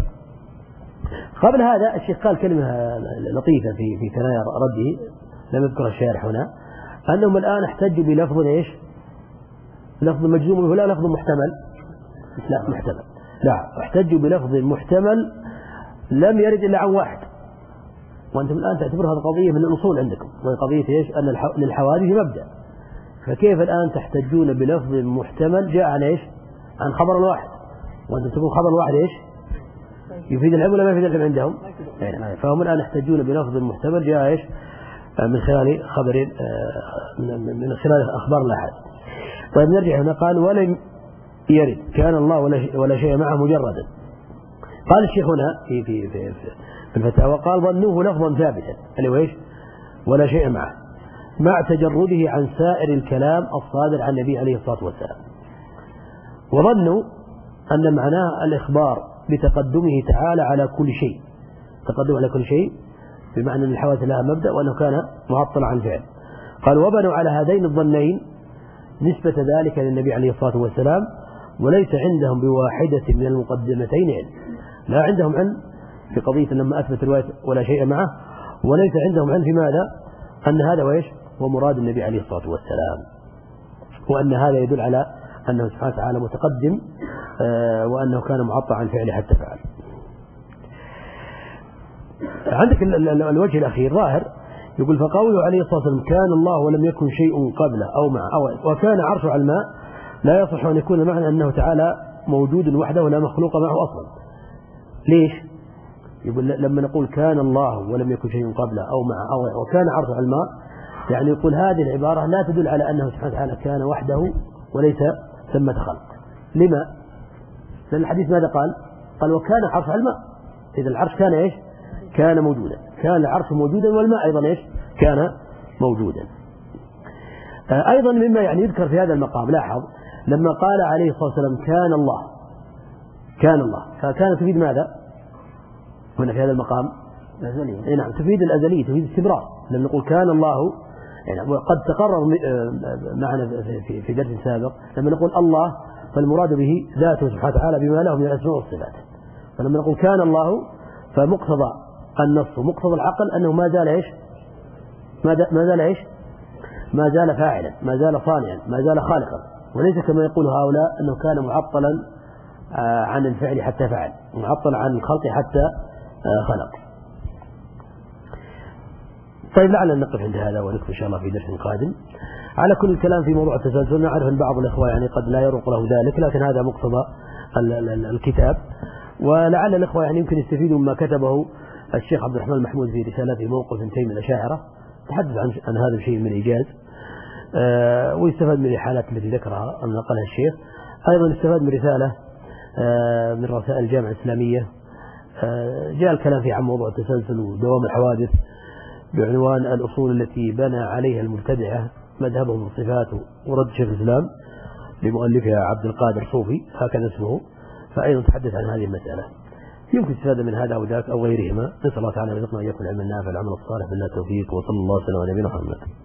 قبل هذا الشيخ قال كلمة لطيفة في ثنايا رده لم يذكر الشارح هنا، أنهم الآن احتجوا بلفظ إيش؟ لفظ مجزوم ولا لفظ محتمل؟ لا، محتمل. لا، احتجوا بلفظ محتمل لم يرد إلا عن واحد. وأنتم الآن تعتبر هذه قضية من الأصول عندكم، وهي قضية إيش؟ أن للحوادث مبدأ. فكيف الآن تحتجون بلفظ محتمل جاء عن إيش؟ عن خبر واحد، وأنتم تقول خبر واحد إيش؟ يفيد العلم ولا ما يفيد العلم عندهم؟ فهم الآن يحتجون بلفظ محتمل جاء إيش؟ من خلال خبر، من خلال أخبار الأحد. طيب نرجع هنا. قال: ولم يرد كان الله ولا شيء معه مجردا. قال الشيخ هنا في الفتاوى، قال: ظنوه لفظا ثابتا، اللي هو إيش؟ ولا شيء معه، مع تجرده عن سائر الكلام الصادر عن النبي عليه الصلاة والسلام. وظنوا أن معناه الإخبار بتقدمه تعالى على كل شيء، تقدم على كل شيء، بمعنى أن الحوادث لها مبدأ وأنه كان معطلا عن الفعل. قال وبنوا على هذين الظنين نسبة ذلك للنبي عليه الصلاة والسلام، وليس عندهم بواحدة من المقدمتين علم. لا عندهم علم في قضية لما أثبت الرواية ولا شيء معه، وليس عندهم علم في ماذا؟ أن هذا وإيش هو مراد النبي عليه الصلاة والسلام، وأن هذا يدل على أنه سبحانه وتعالى متقدم وأنه كان معطى عن فعله حتى فعل. عندك الوجه الأخير ظاهر، يقول فقوله عليه الصلاة والسلام كان الله ولم يكن شيء قبله أو معه وكان عرشه على الماء، لا يصح أن يكون معنى أنه تعالى موجود وحده ولا مخلوق معه أصلا. ليش؟ يقول لما نقول كان الله ولم يكن شيء قبله أو معه أو وكان عرشه على الماء، يعني يقول هذه العبارة لا تدل على أنه سبحانه وتعالى كان وحده وليس ثمة خلق. لما؟ لأن الحديث ماذا قال؟ قال وكان عرش على الماء، إذا العرش كان إيش؟ كان موجودا، كان العرش موجودا والماء أيضا إيش؟ كان موجودا. أيضا مما يعني يذكر في هذا المقام، لاحظ لما قال عليه الصلاة والسلام كان الله، كان الله، فكان تفيد ماذا هنا في هذا المقام؟ الأزلية. نعم تفيد الأزلية، تفيد الاستمرار. لما نقول كان الله يعني قد تقرر معنا في درس سابق لما نقول الله فالمراد به ذاته سبحانه وتعالى بما له من الأسماء والصفات. فلما نقول كان الله فمقتضى النص ومقتضى العقل أنه ما زال إيش؟ ما زال إيش؟ ما زال فاعلا، ما زال صانعا، ما زال خالقا، وليس كما يقول هؤلاء أنه كان معطلا عن الفعل حتى فعل، معطلا عن الخلق حتى خلق. طيب لعلنا نقف عند هذا ونكمل إن شاء الله في درس قادم. على كل الكلام في موضوع التسلسل نعرف أن بعض الإخوة يعني قد لا يروق له ذلك، لكن هذا مقتضى الكتاب، ولعل الإخوة يعني يمكن يستفيدوا مما كتبه الشيخ عبد الرحمن محمود في رسالته موقف تيم الأشاعرة، تحدث عن هذا الشيء من إيجاز، ويستفاد من الحالات التي ذكرها أن نقلها الشيخ. أيضا استفاد من رسالة من رسائل الجامعة الإسلامية جاء الكلام فيه عن موضوع التسلسل ودوام الحوادث بعنوان الأصول التي بنى عليها المبتدعة مذهبهم الصفات ورد شيخ الإسلام، لمؤلفها عبد القادر صوفي هكذا اسمه، فأيضا تحدث عن هذه المسألة. يمكن استفادة من هذا أو ذاك أو غيرهما. نسأل الله تعالى أن يرزقنا إياكم العلم النافع العمل الصالح بالله التوفيق، وصلى الله وسلم على نبينا محمد.